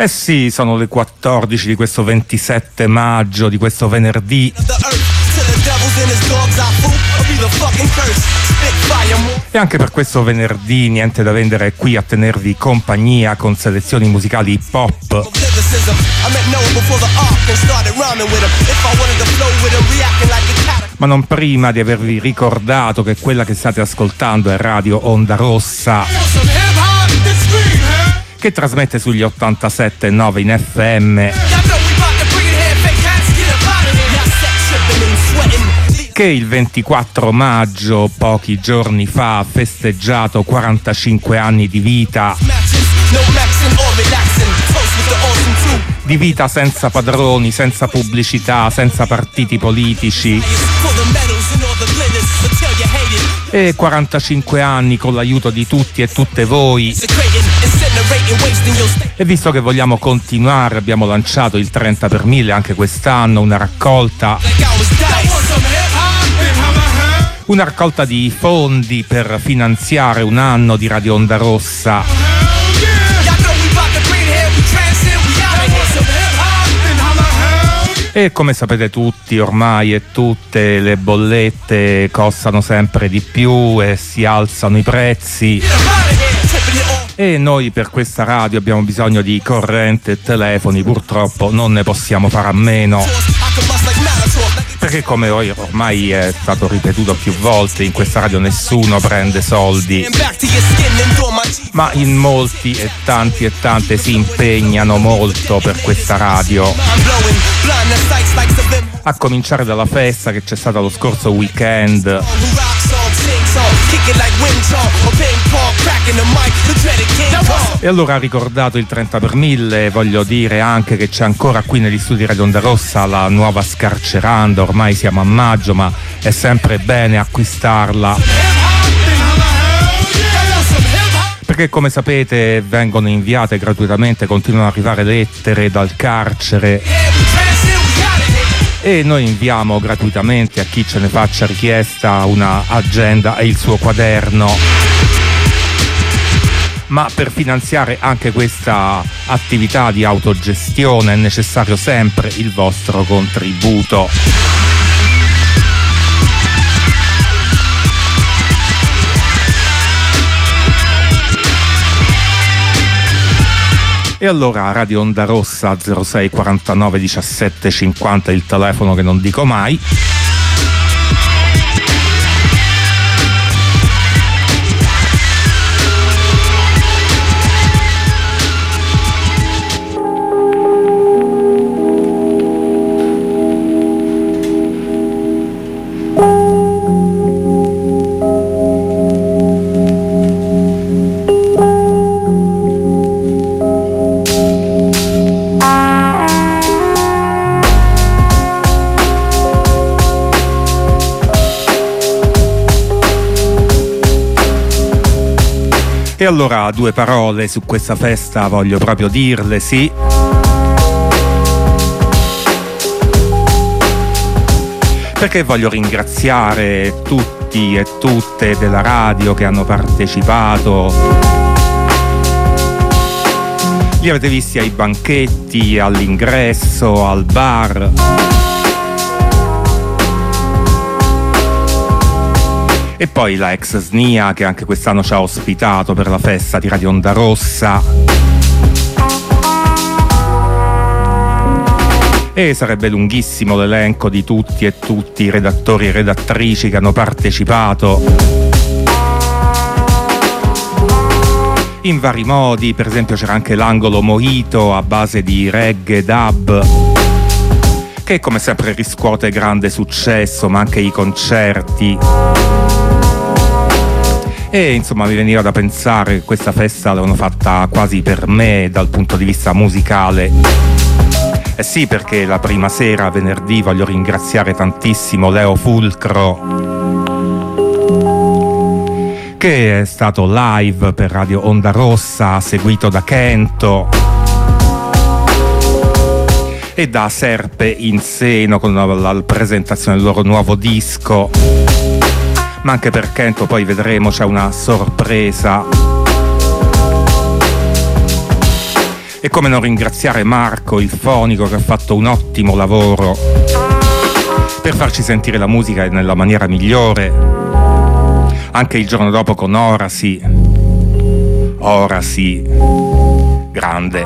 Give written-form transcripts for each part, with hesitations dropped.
Eh sì, sono le 14 di questo 27 maggio, di questo venerdì. E anche per questo venerdì niente da vendere qui a tenervi compagnia con selezioni musicali hip hop. Ma non prima di avervi ricordato che quella che state ascoltando è Radio Onda Rossa, che trasmette sugli 87.9 in FM, che il 24 maggio, pochi giorni fa, ha festeggiato 45 anni di vita. Di vita senza padroni, senza pubblicità, senza partiti politici. E 45 anni con l'aiuto di tutti e tutte voi. E visto che vogliamo continuare, abbiamo lanciato il 30 per 1000 anche quest'anno, una raccolta di fondi per finanziare un anno di Radio Onda Rossa. E come sapete tutti ormai e tutte, le bollette costano sempre di più e si alzano i prezzi. E noi per questa radio abbiamo bisogno di corrente e telefoni, purtroppo non ne possiamo fare a meno. Perché come ormai è stato ripetuto più volte, in questa radio nessuno prende soldi, ma in molti e tanti e tante si impegnano molto per questa radio. A cominciare dalla festa che c'è stata lo scorso weekend. E allora, ricordato il 30 per 1000, voglio dire anche che c'è ancora qui negli studi Radio Onda Rossa la nuova Scarceranda. Ormai siamo a maggio, ma è sempre bene acquistarla, perché come sapete vengono inviate gratuitamente, continuano ad arrivare lettere dal carcere e noi inviamo gratuitamente a chi ce ne faccia richiesta una agenda e il suo quaderno. Ma per finanziare anche questa attività di autogestione è necessario sempre il vostro contributo. E allora Radio Onda Rossa 06 49 17 50, il telefono che non dico mai. E allora due parole su questa festa voglio proprio dirle, sì. Perché voglio ringraziare tutti e tutte della radio che hanno partecipato. Li avete visti ai banchetti, all'ingresso, al bar. E poi la ex SNIA che anche quest'anno ci ha ospitato per la festa di Radio Onda Rossa. E sarebbe lunghissimo l'elenco di tutti e tutti i redattori e redattrici che hanno partecipato in vari modi. Per esempio c'era anche l'angolo Mojito a base di reggae dub, che come sempre riscuote grande successo, ma anche i concerti. E insomma mi veniva da pensare che questa festa l'avevano fatta quasi per me dal punto di vista musicale. Eh sì, perché la prima sera, venerdì, voglio ringraziare tantissimo Leo Fulcro, che è stato live per Radio Onda Rossa, seguito da Kento e da Serpe in Seno con la presentazione del loro nuovo disco. Ma anche per Kento poi vedremo, c'è una sorpresa. E come non ringraziare Marco, il fonico, che ha fatto un ottimo lavoro per farci sentire la musica nella maniera migliore. Anche il giorno dopo con Ora sì, grande.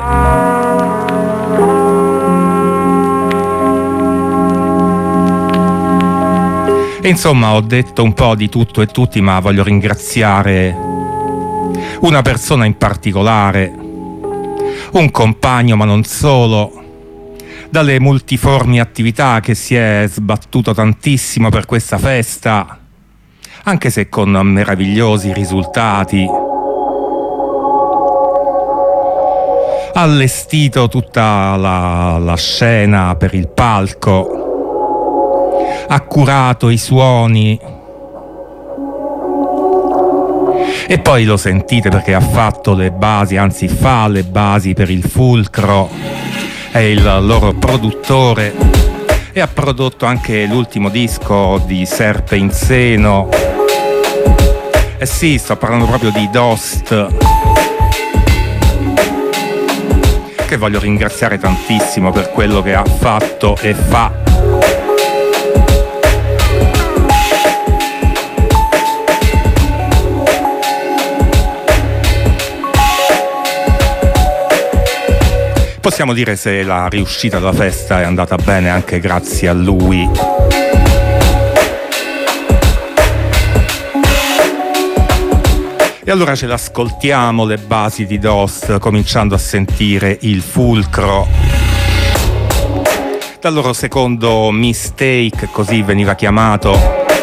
E insomma, ho detto un po' di tutto e tutti, ma voglio ringraziare una persona in particolare, un compagno, ma non solo, dalle multiformi attività che si è sbattuto tantissimo per questa festa, anche se con meravigliosi risultati. Ha allestito tutta la scena per il palco, ha curato i suoni e poi lo sentite perché ha fatto le basi, anzi fa le basi per il Fulcro, è il loro produttore e ha prodotto anche l'ultimo disco di Serpe in Seno. Eh sì, sto parlando proprio di Dost, che voglio ringraziare tantissimo per quello che ha fatto e fa. Possiamo dire se la riuscita della festa è andata bene anche grazie a lui. E allora ce l'ascoltiamo le basi di Dost, cominciando a sentire il Fulcro dal loro secondo Mistake, così veniva chiamato.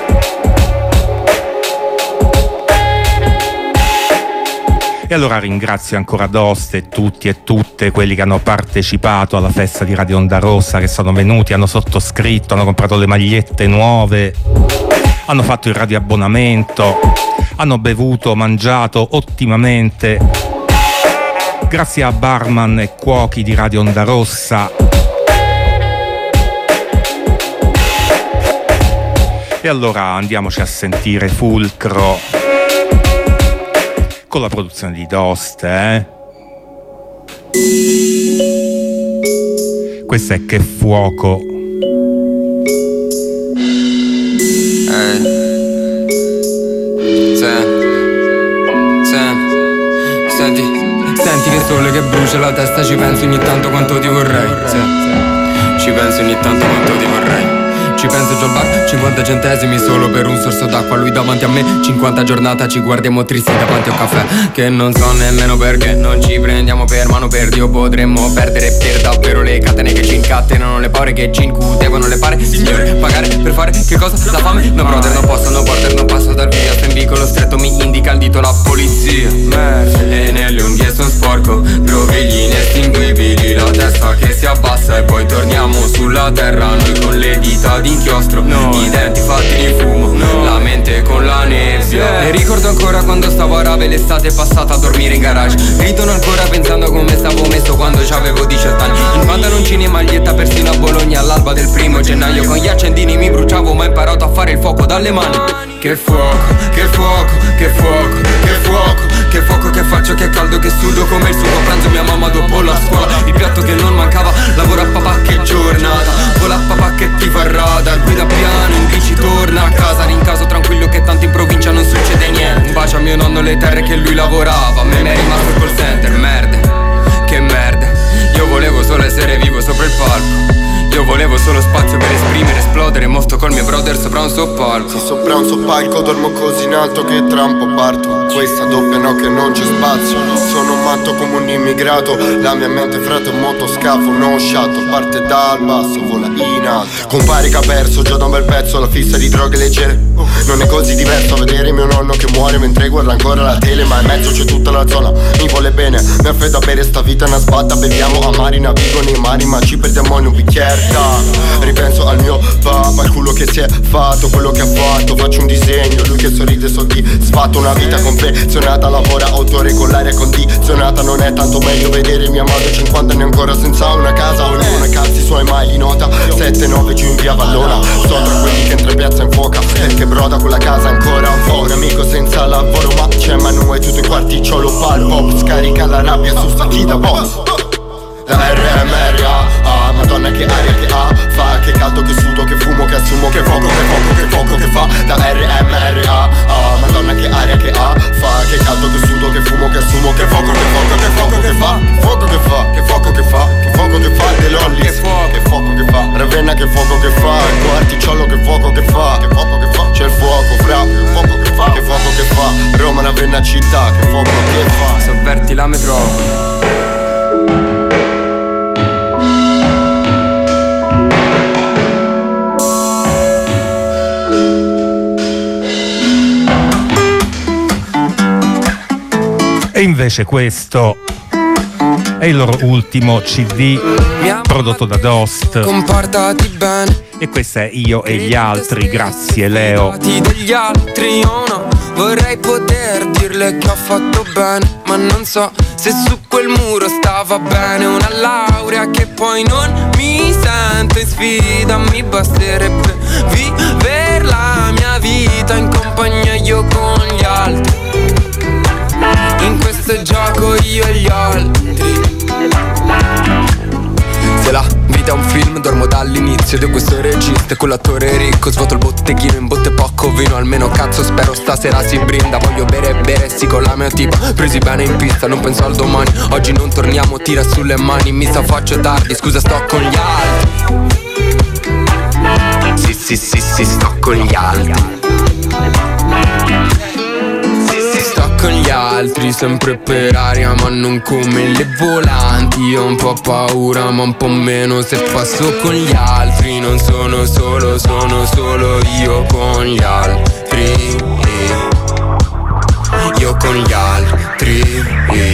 E allora ringrazio ancora Dost e tutti e tutte quelli che hanno partecipato alla festa di Radio Onda Rossa, che sono venuti, hanno sottoscritto, hanno comprato le magliette nuove, hanno fatto il radioabbonamento, hanno bevuto, mangiato ottimamente. Grazie a barman e cuochi di Radio Onda Rossa. E allora andiamoci a sentire Fulcro con la produzione di Dost, Questo è Che Fuoco. Senti che sole che brucia la testa, ci penso ogni tanto quanto ti vorrei. Ci penso ogni tanto quanto ti vorrei. Ci penso già al bar, 50 centesimi solo per un sorso d'acqua. Lui davanti a me, 50 giornata, ci guardiamo tristi davanti a un caffè. Che non so nemmeno perché non ci prendiamo per mano per Dio. Potremmo perdere per davvero le catene che ci incatenano, le paure che ci incutevano, le pare. Signore, pagare per fare che cosa? La fame? No brother, non posso, no border, non passo dal via. Se in vicolo stretto mi indica il dito la polizia. E nelle unghie son sporco, grovigli inestinguibili, la testa che si abbassa e poi torniamo sulla terra. Noi con le dita di inchiostro, i denti fatti di fumo, la mente con la nebbia. E ricordo ancora quando stavo a Rave l'estate passata a dormire in garage. Ridono ancora pensando come stavo messo quando c'avevo 18 anni. In pantaloncini e maglietta persino a Bologna all'alba del 1° gennaio. Con gli accendini mi bruciavo ma ho imparato a fare il fuoco dalle mani. Che fuoco, che fuoco, che fuoco, che fuoco, che fuoco che faccio, che caldo, che sudo come il sugo. Pranzo mia mamma dopo la scuola, il piatto che non mancava. Lavoro a papà che giornata, vola a papà che ti fa radar. Guida piano, in bici torna a casa, rincaso tranquillo che tanto in provincia non succede niente. Un bacio a mio nonno, le terre che lui lavorava. A me mi è rimasto il call center, merda, che merda. Io volevo solo essere vivo sopra il palco. Io volevo solo spazio per esprimere, esplodere. Mostro col mio brother sopra un soppalco. Sì, sopra un soppalco dormo così in alto che tra un po' parto. Questa doppia no che non c'è spazio. Sono matto come un immigrato. La mia mente frate un motoscafo, uno shuttle. Parte dal basso, vola in alto. Compare che ha perso già da un bel pezzo la fissa di droghe leggere. Non è così diverso vedere mio nonno che muore mentre guarda ancora la tele. Ma in mezzo c'è tutta la zona, mi vuole bene. Mi affredo a bere sta vita è una sbatta. Beviamo amari, navigo nei mari ma ci perdiamo in un bicchiere. Ripenso al mio papà, il culo che si è fatto, quello che ha fatto. Faccio un disegno, lui che sorride soddisfatto. Una vita confezionata, lavora 8 ore con l'aria condizionata. Non è tanto meglio vedere mia madre 50 anni ancora senza una casa. Ognuno calzi i suoi mai li nota. 7-9 giù in via Vallona. Sto tra quelli che entra in piazza in fuoca perché broda quella casa ancora un po'. Un amico senza lavoro ma c'è Manu e tutto il quarticciolo. Pal pop scarica la rabbia su sta chi da boss. da RMRA. Madonna che aria che ha, fa che caldo che sudo che fumo che assumo che fuoco che fa, da RMRA. Madonna che aria che ha, fa che caldo che sudo che fumo che assumo che fuoco che fa, fuoco che fa, che fuoco che fa, che fuoco che fa, De Lollis, che fuoco che fa, Ravenna che fuoco che fa, Articciolo che fuoco che fa, che fuoco che fa, c'è il fuoco fra, che fuoco che fa, che fuoco che fa, Roma Ravenna città, che fuoco che fa, sovverti la metropoli. E invece questo è il loro ultimo CD prodotto da Dost. Comportati bene. E questo è Io e gli altri. Grazie Leo. Degli altri o no, vorrei poter dirle che ho fatto bene, ma non so se su quel muro stava bene una laurea che poi non mi sento in sfida. Mi basterebbe vivere la mia vita in compagnia io con gli altri. In questo gioco io e gli altri. Se la vita è un film dormo dall'inizio di questo regista e con l'attore ricco svuoto il botteghino in botte poco vino. Almeno cazzo spero stasera si brinda. Voglio bere sì con la mia tipa, presi bene in pista, non penso al domani. Oggi non torniamo, tira sulle mani. Mi sa faccio tardi, scusa sto con gli altri. Sì, sto con gli altri. Sto con gli altri, sempre per aria ma non come le volanti. Ho un po' paura ma un po' meno se passo con gli altri. Non sono solo, sono solo io con gli altri. Io con gli altri.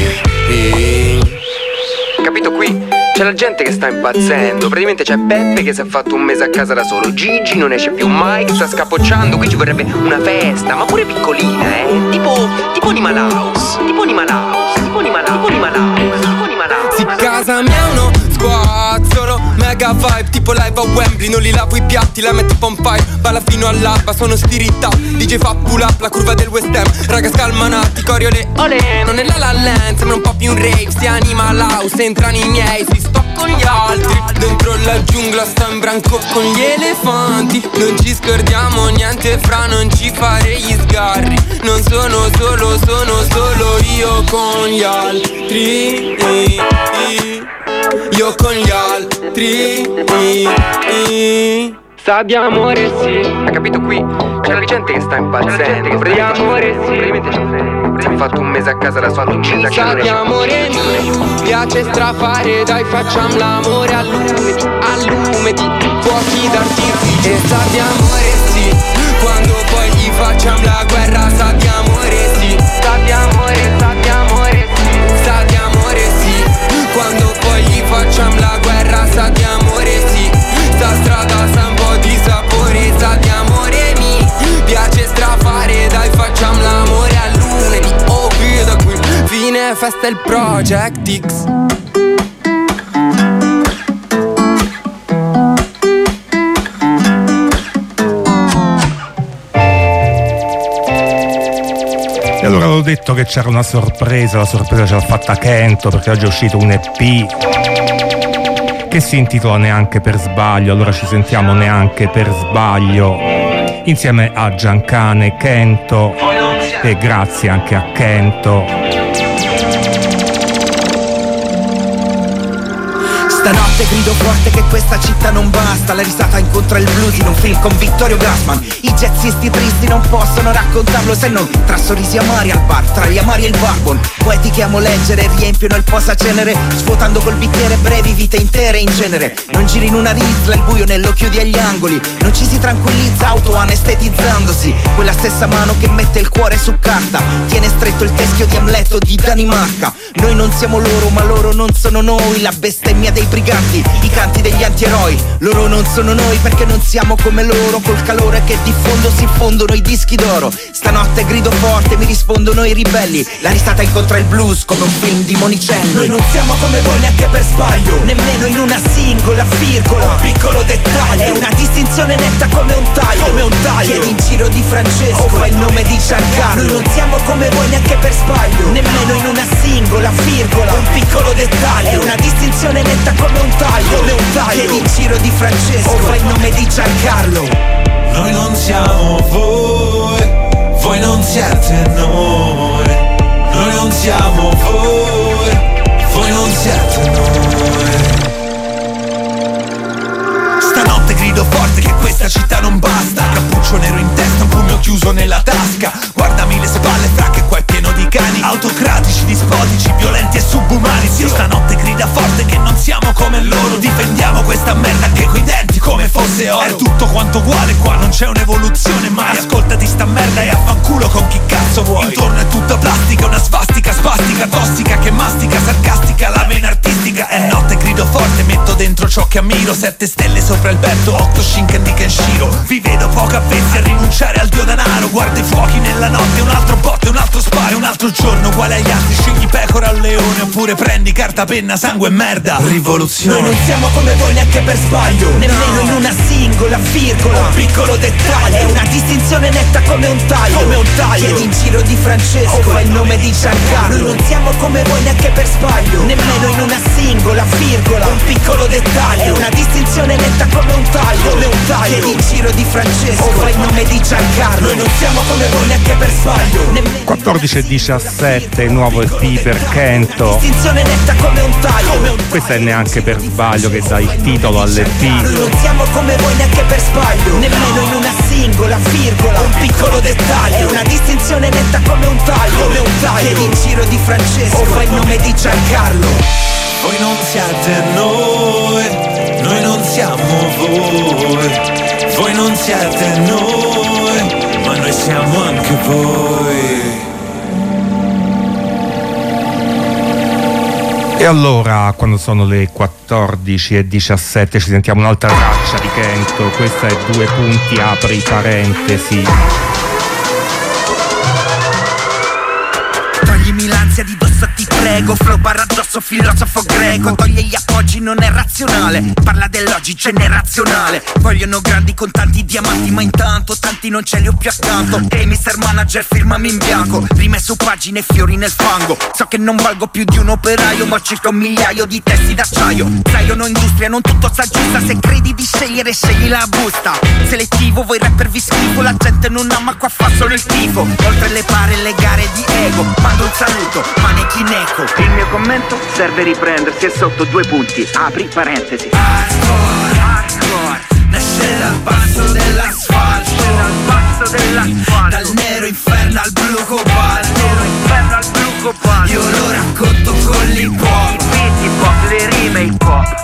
Capito qui? C'è la gente che sta impazzendo. Praticamente c'è Beppe che si è fatto un mese a casa da solo. Gigi non esce più, Mike sta scapocciando. Qui ci vorrebbe una festa, ma pure piccolina, tipo Animal House. Sì, casa mia è uno squazzolo, mega vibe, tipo live a Wembley. Non li lavo i piatti, la metto on fire. Balla fino all'alba, sono stirita. DJ fa pull up, la curva del West Ham. Raga scalmanati, coriole, olè. Non è la La Land, sembra un po' più un rave. Sti Animal House, entrano i miei. Si sto con gli altri. Dentro la giungla sto in branco con gli elefanti. Non ci scordiamo niente fra, non ci fare gli sgarri. Non sono solo, sono solo io con gli altri. Io con gli altri. Sa di amore sì. Hai capito qui? C'è la gente che sta impazzendo. Di amore sì. Si è fatto un mese a casa da solo. Sa di amore mi piace strafare. Dai facciamo l'amore al lume di fuochi d'artificio. E sa di amore sì. Quando poi gli facciamo la guerra. Sa di amore sì. Sa di amore, sa di amore sì. Sa di amore sì. Quando poi gli facciamo la guerra. Sa di amore sì. Sta strada sa un po' di sapore. Sa di amore mi piace strafare. Dai facciamo l'amore a lunedì. Oh qui da qui fine festa il Project X. E allora avevo detto che c'era una sorpresa, la sorpresa ce l'ha fatta Kento perché oggi è uscito un EP che si intitola Neanche per sbaglio. Allora ci sentiamo Neanche per sbaglio insieme a Giancane, Kento, e grazie anche a Kento. Stanotte grido forte che questa città non basta. La risata incontra il blues in un film con Vittorio Gassman. I jazzisti tristi non possono raccontarlo se non tra sorrisi amari al bar, tra gli amari e il barbon. Poeti che amo leggere riempiono il posacenere, svuotando col bicchiere brevi vite intere in genere. Non giri in una rizla, il buio nello chiudi agli angoli. Non ci si tranquillizza autoanestetizzandosi. Quella stessa mano che mette il cuore su carta tiene stretto il teschio di Amleto di Danimarca. Noi non siamo loro ma loro non sono noi. La bestemmia dei briganti, i canti degli antieroi. Loro non sono noi perché non siamo come loro. Col calore che diffondo si fondono i dischi d'oro. Stanotte grido forte, mi rispondono i ribelli. La risata incontra il blues come un film di Monicelli. Noi non siamo come voi neanche per sbaglio, nemmeno in una singola virgola, un piccolo dettaglio. È una distinzione netta come un taglio, come un taglio. Chiedi in giro di Francesco o fa il nome di Giancarlo. Noi non siamo come voi neanche per sbaglio, nemmeno in una singola virgola, un piccolo dettaglio. È una distinzione netta come un taglio, come un taglio. Chiedi in giro di Francesco o fa il nome di Giancarlo. Noi non siamo voi, voi non siete noi. Noi non siamo voi, voi non siete noi. Stanotte grido forte che questa città non basta. Cappuccio nero in testa, un pugno chiuso nella tasca. Guardami le spalle fra che qua è pieno di cani autocratici, dispotici, violenti e subumani. Sì, stanotte grida forte che non siamo come loro. Difendiamo questa merda anche coi denti come fosse oro. È tutto quanto uguale qua, non c'è un'evoluzione mai. Ascoltati sta merda e affanculo con chi cazzo vuoi. Intorno è tutta plastica, una svastica spastica, tossica che mastica, sarcastica, la vena artistica. È notte, grido forte, metto dentro ciò che ammiro. 7 stelle sopra il petto, 8 Shinken di Kenshiro. Vi vedo poco avvezzi a rinunciare al dio denaro. Guarda i fuochi nella notte, un altro botte, un altro sparo. Un altro giorno uguale agli altri, scegli pecora o leone. Oppure prendi carta, penna, sangue e merda. Rivoluzione. Noi non siamo come voi neanche per sbaglio, nemmeno in una singola virgola, un piccolo dettaglio. È una distinzione netta come un taglio, come un taglio. Chiedi in giro di Francesco o fa il nome di Giancarlo. Noi non siamo come voi neanche per sbaglio, nemmeno in una singola virgola, un piccolo dettaglio. È una distinzione netta come un taglio, come un taglio. Chiedi in giro di Francesco o fa il nome di Giancarlo. Noi non siamo come voi neanche per sbaglio. 14:17, nuovo EP per Kento. Distinzione netta come un taglio, come un taglio. Questa è neanche per sbaglio che dà il titolo all'EP. Noi non siamo come voi neanche per sbaglio, nemmeno in una singola virgola, un piccolo dettaglio. È una distinzione netta come un taglio, come un taglio. Chiedi in giro di Francesco o fa il nome di Giancarlo. Voi non siete noi non siamo voi. Voi non siete noi, ma noi siamo anche voi. E allora, quando sono le 14:17, ci sentiamo un'altra traccia di Kento. Questa è 2 punti, apri parentesi. Toglimi l'ansia di dosso, ti prego. Flow barra addosso, filosofo greco. Toglie gli appoggi, non è razionale. Parla dell'oggi generazionale. Vogliono grandi con tanti diamanti, ma intanto tanti non ce li ho più accanto. Ehi Mr. Manager, firmami in bianco. Rime su pagine, fiori nel fango. So che non valgo più di un operaio, ma circa 1 migliaio di testi d'acciaio. Sai, io no industria, non tutto s'aggiusta. Se credi di scegliere, scegli la busta. Selettivo, voi rapper vi schifo. La gente non ama, qua fa solo il tifo. Oltre le pare, le gare di ego. Mando un saluto, manechineco. Il mio commento serve riprendersi e sotto 2 punti, apri parentesi. Hardcore, hardcore, nasce dal basso dell'asfalto, Dal basso dell'asfalto, dal nero inferno al blu cobalto. nero inferno al blu cobalto. Io lo racconto con l'hip hop. Beat hip hop, le rime hip hop.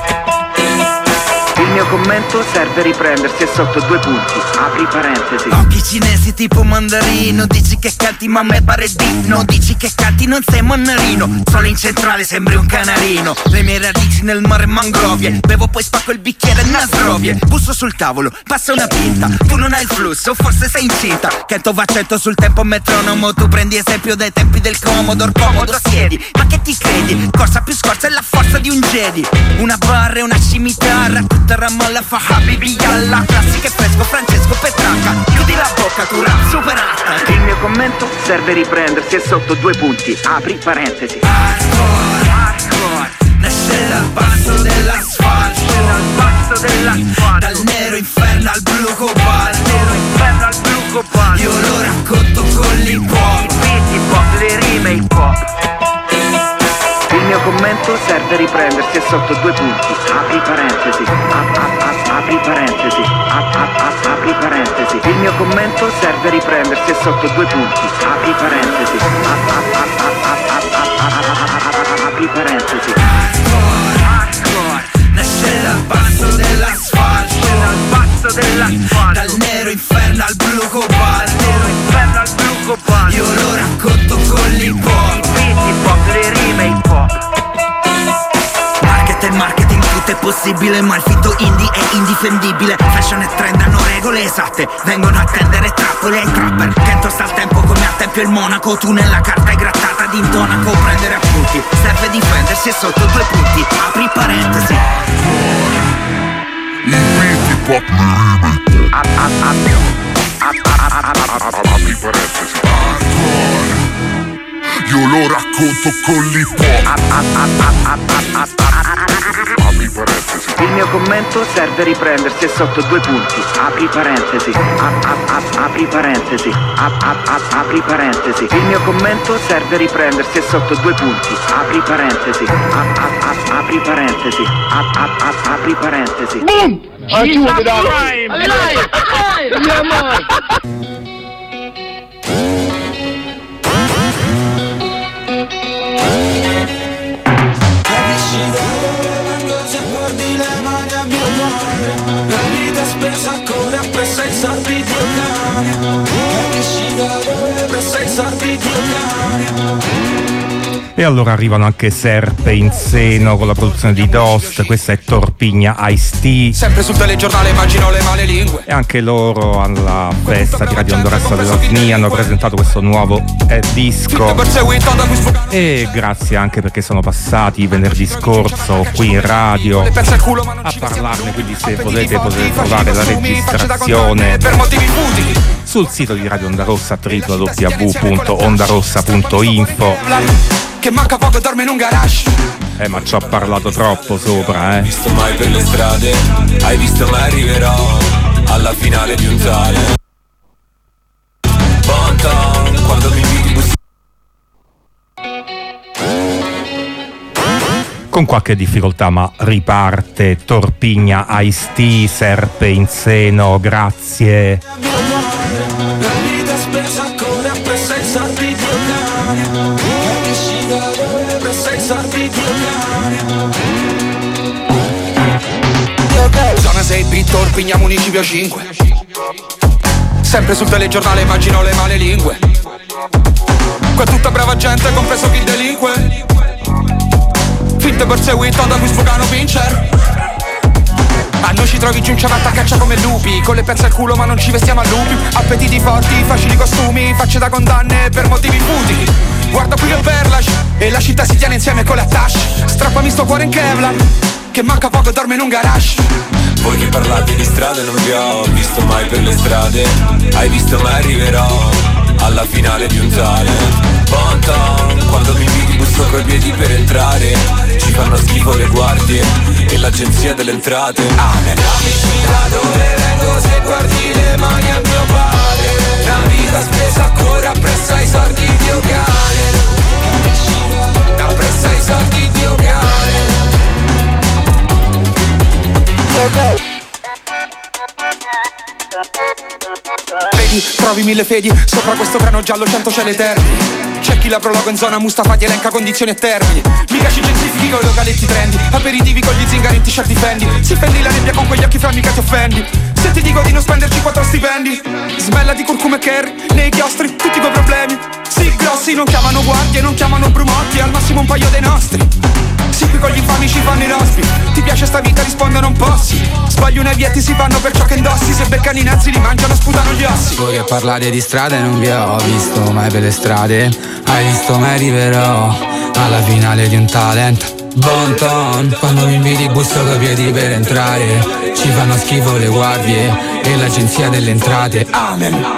Il mio commento serve riprendersi e sotto 2 punti, apri parentesi. Occhi cinesi tipo mandarino. Dici che canti ma a me pare digno. Dici che canti non sei mannarino. Solo in centrale sembri un canarino. Le mie radici nel mare mangrovie. Bevo poi spacco il bicchiere e nasrovie. Busso sul tavolo, passa una pinta. Tu non hai il flusso, forse sei incinta. Kento va 100 sul tempo metronomo. Tu prendi esempio dai tempi del Commodore. Comodo siedi, ma che ti credi? Corsa più scorsa è la forza di un Jedi. Una barra e una scimitarra. Tutta Ramallah fa Habibi Yallah. Classico e fresco Francesco Petrarca. Chiudi la bocca, tu rap superata. Il mio commento serve riprendersi e sotto 2 punti, apri parentesi. Hardcore, hardcore, nasce dal basso dell'asfalto, Dal basso dell'asfalto, dal nero inferno al blu cobalto. nero inferno al blu cobalto. Io lo racconto con l'hip hop. Beat hip hop, le rime hip hop. Il mio commento serve riprendersi e sotto 2 punti, apri parentesi. Apri parentesi. Apri parentesi. Il mio commento serve riprendersi e sotto 2 punti, apri parentesi. Apri parentesi. Hardcore, hardcore, nasce dal basso dell'asfalto, Dal basso dell'asfalto, dal nero inferno al blu cobalto. nero inferno al blu cobalto. Io lo racconto con l'hip hop. Beat hip hop, le rime hip hop. Market e marketing, possibile, ma il finto indie è indifendibile. Fashion e trend hanno regole esatte, vengono a tendere trappole ai trapper. Kento sta al tempo come a Tempio il Monaco, tu nella carta è grattata di intonaco. Prendere appunti, serve difendersi e sotto 2 punti, apri parentesi. Apri parentesi. Io lo racconto con l'hip hop. Apri parentesi. Il mio commento serve a riprendersi e sotto 2 punti, apri parentesi. Apri parentesi. Apri parentesi. Il mio commento serve a riprendersi e sotto 2 punti, apri parentesi. Apri parentesi. Apri parentesi. Boom! Aiuto, dai! Se guardi le mani a mio padre, la vita spesa ancora appresso ai soldi di un cane. Capisci da dove appresso ai soldi di un cane. E allora arrivano anche Serpe in Seno con la produzione di Dost, questa è Torpigna Ice-T. Sempre sul telegiornale immagino le male lingue. E anche loro alla festa di Radio Ondoressa della SNI hanno presentato questo nuovo disco. E grazie anche perché sono passati venerdì scorso qui in radio a parlarne, quindi se volete potete trovare la registrazione sul sito di Radio Onda Rossa www.ondarossa.info. Che manca poco dorme in un garage. Ma ci ho parlato troppo sopra, Hai visto mai per le strade? Hai visto mai arriverò alla finale di un tale Bonton, quando mi inviti con qualche difficoltà ma riparte Torpigna Ice-T, Serpe in Seno, grazie. La vita spesa ancora appresso ai soldi di un cane. Capisci da dove appresso ai soldi di un cane. Zona 6 bit, Torpigna, municipio 5. Sempre sul telegiornale immagino le male lingue. Qua tutta brava gente, compreso chi delinque. Finte perseguito da cui sfogano vincer. A noi ci trovi giù in ciabatta a caccia come lupi, con le pezze al culo ma non ci vestiamo a lupi. Appetiti forti, facili costumi, facce da condanne per motivi futili. Guarda qui che perlaci, e la città si tiene insieme con le attacci. Strappami sto cuore in Kevlar, che manca poco dorme in un garage. Voi che parlate di strade non vi ho visto mai per le strade. Hai visto mai arriverò alla finale di un tale Bonton, quando mi inviti busso coi piedi per entrare. Ci fanno schifo le guardie e l'agenzia delle entrate. Capisci da dove vengo se guardi le mani a mio padre. La vita spesa ancora appresso ai soldi di un cane. Appresso ai soldi di un cane. Vedi, trovi 1000 fedi sopra questo grano giallo, 100 cieli eterni. C'è chi la prologa in zona Mustafa, ti elenca condizioni e termini. Mica ci gentrifichi con i localetti trendy, aperitivi con gli zingari in t-shirt difendi. Si fendi la nebbia con quegli occhi fra mica ti offendi. Se ti dico di non spenderci 4 stipendi, smella di curcuma e curry, nei chiostri, tutti quei problemi. Sì, grossi, non chiamano guardie, non chiamano brumotti, al massimo un paio dei nostri. Sì, qui con gli infami ci fanno i rospi. Ti piace sta vita, risponde non possi. Sbagli una vietti si fanno per ciò che indossi. Se beccano i nazzi li mangiano, sputano gli ossi. Voi che parlate di strade non vi ho visto mai per le strade. Hai visto mai arriverò alla finale di un talent Bonton, quando mi inviti busso coi piedi per entrare. Ci fanno schifo le guardie e l'agenzia delle entrate. Amen.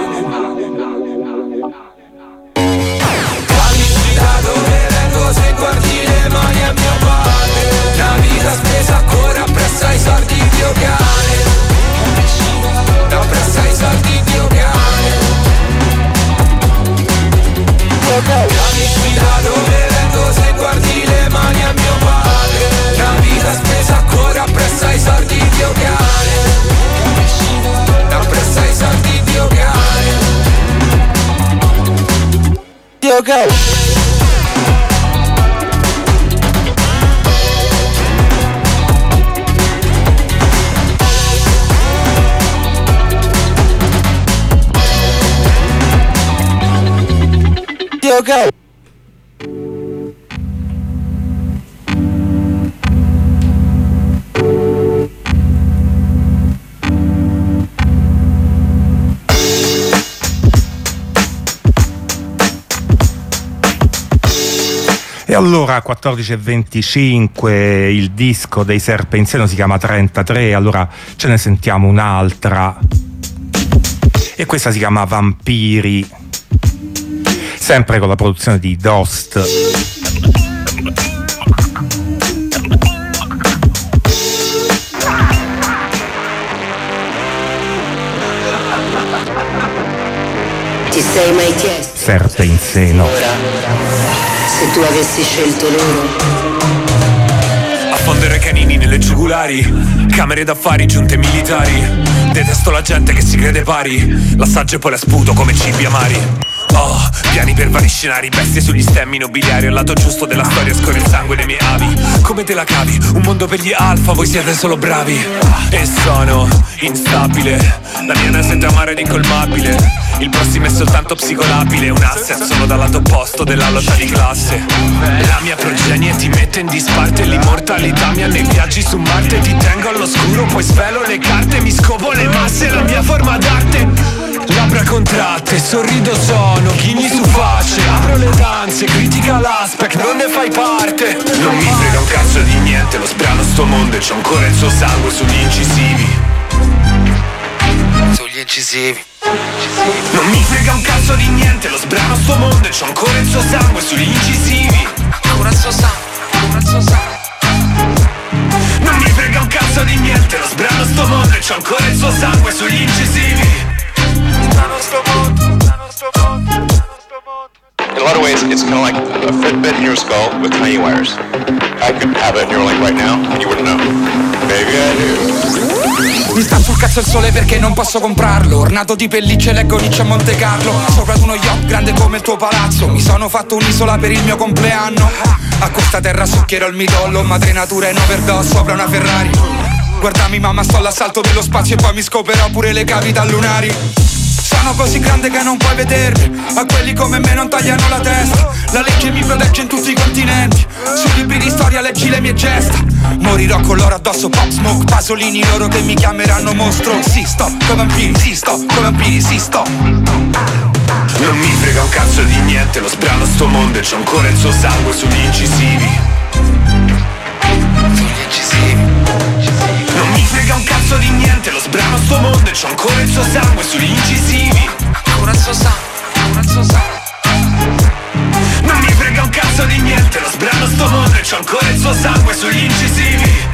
Da dove vengo se guardi le mani a mio padre. La vita spesa ancora appresso ai soldi di un cane. Appresso ai soldi di un cane. Capisci da dove vengo se guardi le mani a mio padre. La vita spesa ancora appresso ai soldi di un cane. Appresso ai soldi di un cane. Okay. allora 14:25, il disco dei Serpe in Seno si chiama 33, allora ce ne sentiamo un'altra e questa si chiama Vampiri, sempre con la produzione di Dost. Ti sei mai chiesto? Serpe in Seno. Ora, se tu avessi scelto loro. Affondere canini nelle giugulari, camere d'affari, giunte militari. Detesto la gente che si crede pari, l'assaggio e poi la sputo come cibi amari. Oh, piani per vari scenari, bestie sugli stemmi nobiliari. Al lato giusto della storia scorre il sangue dei miei avi. Come te la cavi? Un mondo per gli alfa, voi siete solo bravi. E sono instabile, la mia nascente amara ed incolmabile. Il prossimo è soltanto psicolabile, un asset, sono dal lato opposto della lotta di classe. La mia progenie ti mette in disparte, l'immortalità mia nei viaggi su Marte. Ti tengo all'oscuro, poi svelo le carte, mi scopo le masse, la mia forma d'arte. Labbra contratte, sorrido sono, ghigni su facce, apro le danze, critica l'aspect, non ne fai parte. Non mi frega un cazzo di niente, lo sbrano sto mondo e c'ho ancora il suo sangue sugli incisivi. Sugli incisivi. Non mi frega un cazzo di niente, lo sbrano sto mondo e c'ho ancora il suo sangue sugli incisivi. Ancora il suo sangue, ancora il suo sangue. Non mi frega un cazzo di niente, lo sbrano sto mondo e c'ho ancora il suo sangue sugli incisivi. In a lot of ways, it's kind of like a Fitbit in your skull with tiny wires. I could have it in your link right now, and you wouldn't know. Maybe I do. Mi sta sul cazzo il sole perché non posso comprarlo. Ornato di pellicce leggo Nietzsche a Monte Carlo. Sopra di uno yacht grande come il tuo palazzo. Mi sono fatto un'isola per il mio compleanno. A questa terra succhierò il midollo. Madre natura in overdose sopra una Ferrari. Guardami mamma, sto all'assalto dello spazio e poi mi scoperò pure le cavità lunari. Sono così grande che non puoi vedermi. A quelli come me non tagliano la testa. La legge mi protegge in tutti i continenti. Sui libri di storia leggi le mie gesta. Morirò con loro addosso, Pop Smoke, Pasolini, loro che mi chiameranno mostro. Sì, sto come vampiri, sì, sto come vampiri, sì, sto. Non mi frega un cazzo di niente, lo sbrano sto mondo e c'ho ancora il suo sangue sugli incisivi. Sugli incisivi. Non mi frega un cazzo di niente, lo sbrano sto mondo e c'ho ancora il suo sangue sugli incisivi. Ancora il suo sangue, ancora il suo sangue. Non mi frega un cazzo di niente, lo sbrano sto mondo e c'ho ancora il suo sangue sugli incisivi.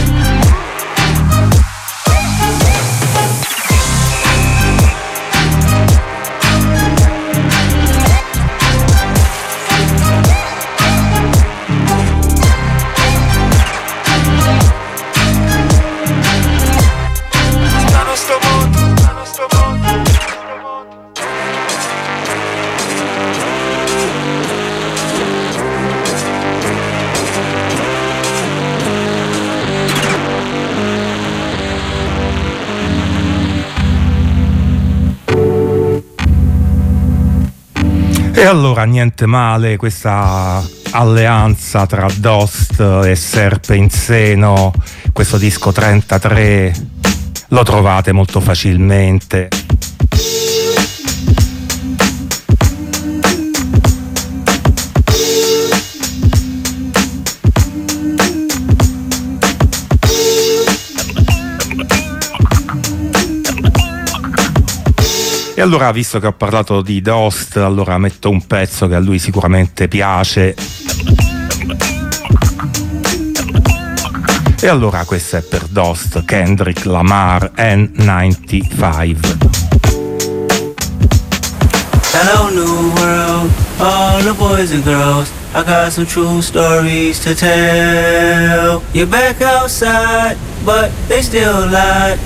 E allora niente male questa alleanza tra Dost e Serpe in Seno, questo disco 33 lo trovate molto facilmente. E allora, visto che ho parlato di Dost, allora metto un pezzo che a lui sicuramente piace. E allora questo è per Dost, Kendrick Lamar, N95. Hello new world, all the boys and girls, I got some true stories to tell. You're back outside, but they still lie.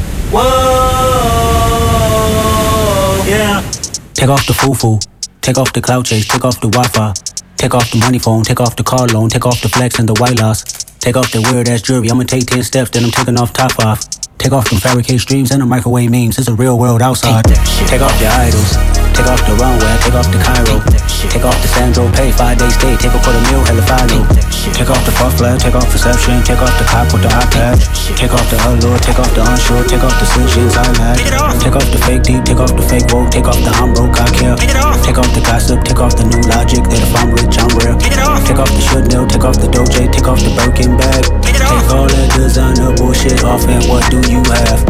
Whoa. Yeah. Take off the foo-foo, take off the cloud chase, take off the Wi-Fi, take off the money phone, take off the car loan, take off the flex and the white loss, take off the weird ass jewelry. I'ma take 10 steps, then I'm taking off top off. Take off them fabricated streams and the microwave memes. It's a real world outside. Take off your idols. Take off the runway, take off the Cairo. Take off the Sandro Pay, 5 days stay. Take a quarter meal, hella final. Take off the fuck flag, take off perception. Take off the cop with the iPad. Take off the allure, take off the unsure. Take off the switches I had. Take off the fake deep, take off the fake woke. Take off the I'm broke, I care. Take off the gossip, take off the new logic. That if I'm rich, I'm real. Take off the should know, take off the Doja. Take off the Birkin bag. Take all that designer bullshit off and what do you have?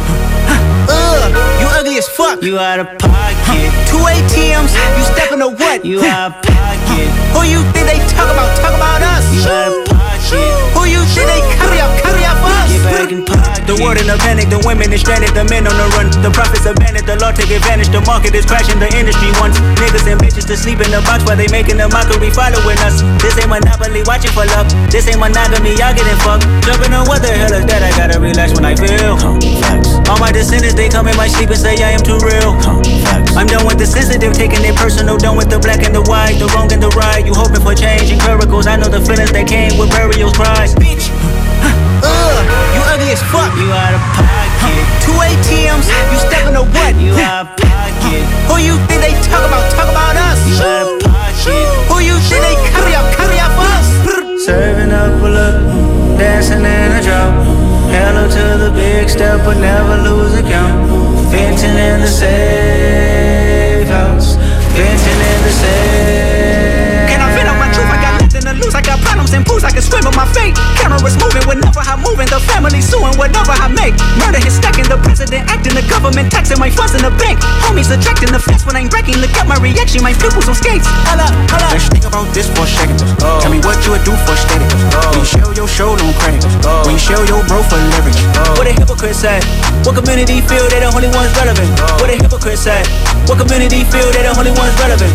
You ugly as fuck. You out of pocket. 2 ATMs, you stepping to what? You out of pocket. Who you think they talk about us? You out of pocket. Who you think they carry out for us? Get back in pocket. The world in a panic, the women is stranded, the men on the run. The profits abandoned, the law take advantage. The market is crashing, the industry wants niggas and bitches to sleep in the box while they making a mockery following us. This ain't Monopoly, watching for love. This ain't monogamy, y'all getting fucked. Jumping on what the hell is that? I gotta relax when I feel. All my descendants, they come in my sleep and say I am too real. I'm done with the sensitive, taking it personal. Done with the black and the white, the wrong and the right. You hoping for change and miracles. I know the feelings that came with burials, cries. Bitch, you ugly as fuck. You out of pocket. 2 ATMs, you stepping to what? You out of pocket. Who you think they talk about us? You out of pocket. Who you think they carry out for us? Serving up a look, dancing in a drop. Hello to the big step, but never lose a count. Venting in the safe house. Venting in the safe. Can I vent out my truth? I got nothing to lose. I got problems and pools. I can swim with my fate. Cameras moving whenever I'm moving. The family suing whatever I make. Murder is stacking. The president acting. The government taxing my funds in the bank. Homies attracting the fence when I'm wrecking. Look at my reaction. My pupils on skates. Holla. Let's think about this for a second. Tell me what you would do for steady. When you show your show, don't crack. When you show your bro for leverage. What a hypocrite said. What community feel they the only ones relevant? What a hypocrite said. What community feel they the only ones relevant?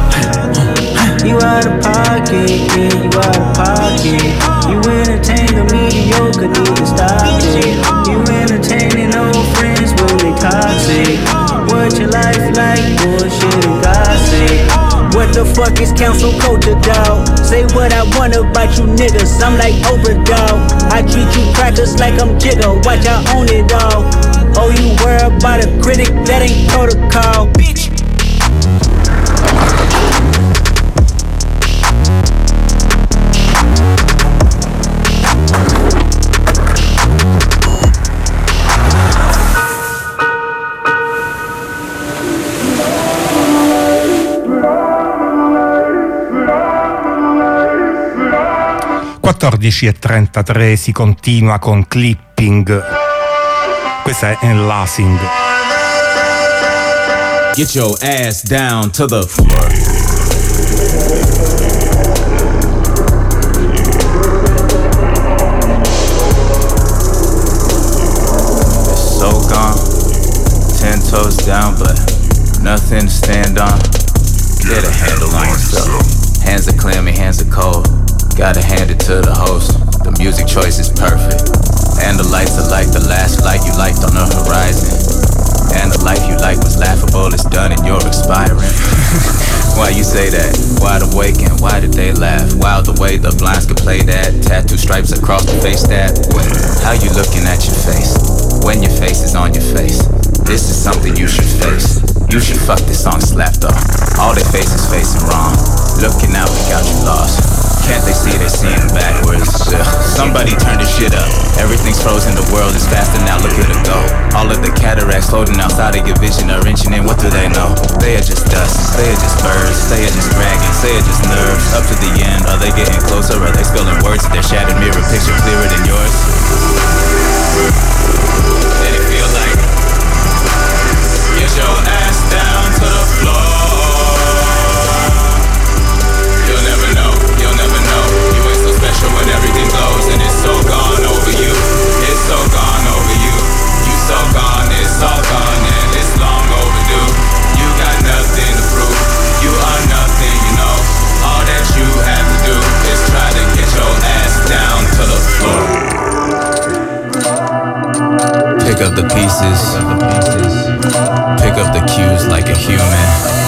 You out of pocket, yeah, you out of pocket. You entertain the mediocre, need to stop it. You entertaining old friends when they toxic. What your life like, bullshit and gossip. What the fuck is council culture, dawg? Say what I want about you niggas, I'm like Oprah, dawg. I treat you crackers like I'm Jigga, watch I own it all. Oh, you worry about a critic, that ain't protocol, bitch. E 33 si continua con Clipping. Questa è Enlacing. Get your ass down to the floor. It's so gone, 10 toes down, but nothing to stand on. Get a handle on yourself. Hands are clammy, hands are cold. Gotta hand it to the host. The music choice is perfect. And the lights are like the last light you liked on the horizon. And the life you liked was laughable, it's done and you're expiring. Why you say that? Wide awake and why did they laugh? Wild the way the blinds could play that. Tattoo stripes across the face that. How you looking at your face? When your face is on your face. This is something you should face. You should fuck this song slapped off. All their faces facing wrong. Looking out, we got you lost. Can't they see they're seeing backwards? Somebody turn this shit up. Everything's frozen, the world is faster now, look at it go. All of the cataracts floating outside of your vision are inching in, what do they know? They are just dust, they are just birds, they are just dragons, they are just nerves. Up to the end, are they getting closer? Are they spilling words? Their shattered mirror picture clearer than yours? Did it feel like? Get your ass down to the floor. When everything goes and it's so gone over you. It's so gone over you. You so gone, it's all gone and it's long overdue. You got nothing to prove. You are nothing, you know. All that you have to do is try to get your ass down to the floor. Pick up the pieces. Pick up the cues like a human.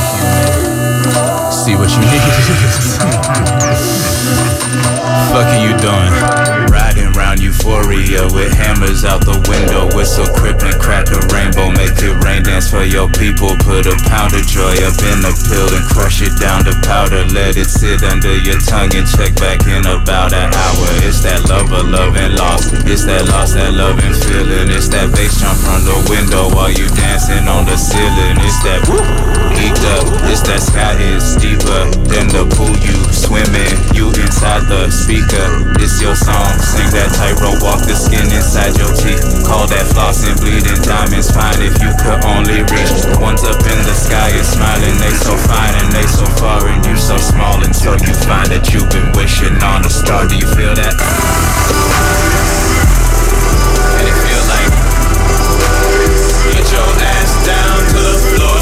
See what you need. Fuck are you doing? Riding round you euphoria with hammers out the window. Whistle, crippling, crack a rainbow. Make it rain dance for your people. Put a pound of joy up in the pill and crush it down to powder. Let it sit under your tongue and check back in about an hour. It's that love and lost. It's that lost, that love and feeling. It's that bass jump from the window while you dancing on the ceiling. It's that whoop, geeked up. It's that sky is steeper than the pool you swimming. You inside the speaker. It's your song. Sing that tightrope, walk the skin inside your teeth. Call that flossing, bleeding diamonds. Fine if you could only reach. The ones up in the sky is smiling. They so fine and they so far and you so small until you find that you've been wishing on a star. Do you feel that? And it feel like get your ass down to the floor.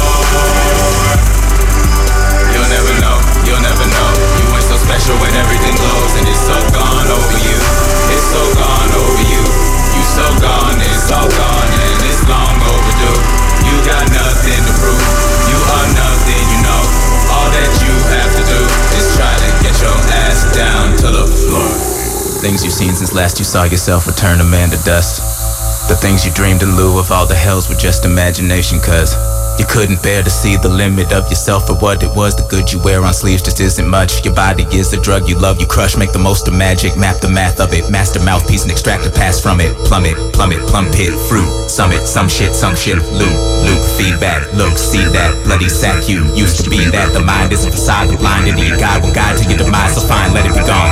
You'll never know, you'll never know. You ain't so special when everything glows and it's so gone over you. It's so gone over you. You so gone, it's all gone and it's long overdue. You got nothing to prove. You are nothing, you know. All that you have to do is try to get your ass down to the floor. Things you've seen since last you saw yourself return a man to dust. The things you dreamed in lieu of all the hells were just imagination, cause you couldn't bear to see the limit of yourself for what it was. The good you wear on sleeves just isn't much. Your body is the drug you love, you crush. Make the most of magic, map the math of it. Master mouthpiece and extract the past from it. Plummet, plummet, plum pit, fruit, summit. Some shit, loop, feedback. Look, see that, bloody sack you used to be that. The mind is a facade, the blinded. Your God will guide to your demise, so fine, let it be gone.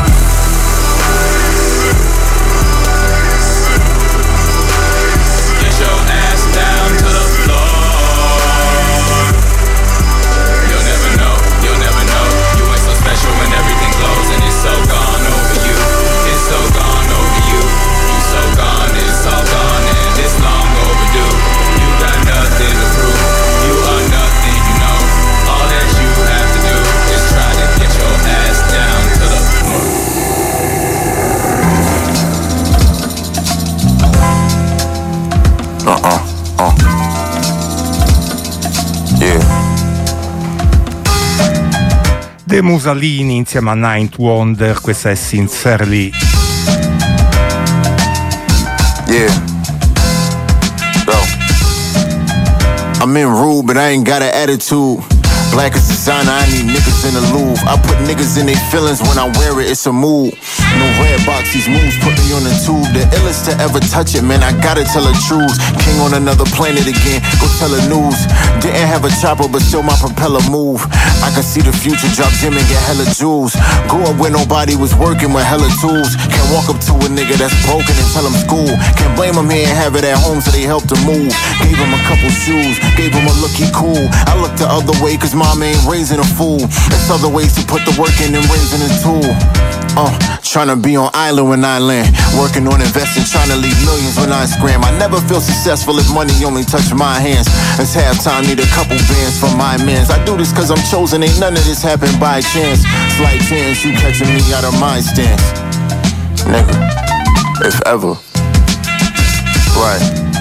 De Mussolini insieme a Ninth Wonder, questa è Sincerely. Yeah. Yo. I'm in rude, but I ain't got an attitude. Black as designer, I need niggas in the Louvre. I put niggas in their feelings when I wear it, it's a mood. No red box, these moves put me on the tube. The illest to ever touch it, man, I gotta tell the truth. King on another planet again, go tell the news. Didn't have a chopper, but still my propeller move. I can see the future, drop gym and get hella jewels. Grew up where nobody was working with hella tools. Can't walk up to a nigga that's broken and tell him school. Can't blame him, he ain't have it at home, so they helped him move. Gave him a couple shoes, gave him a look, he cool. I look the other way, cause mama ain't raising a fool. There's other ways to put the work in than raising a tool. Tryna be on island when I land. Working on investing, tryna leave millions when I scram. I never feel successful if money only touch my hands. It's halftime, need a couple bands from my mans. I do this cause I'm chosen, ain't none of this happen by chance. Slight chance, you catching me out of my stance. Nigga, if ever. Right.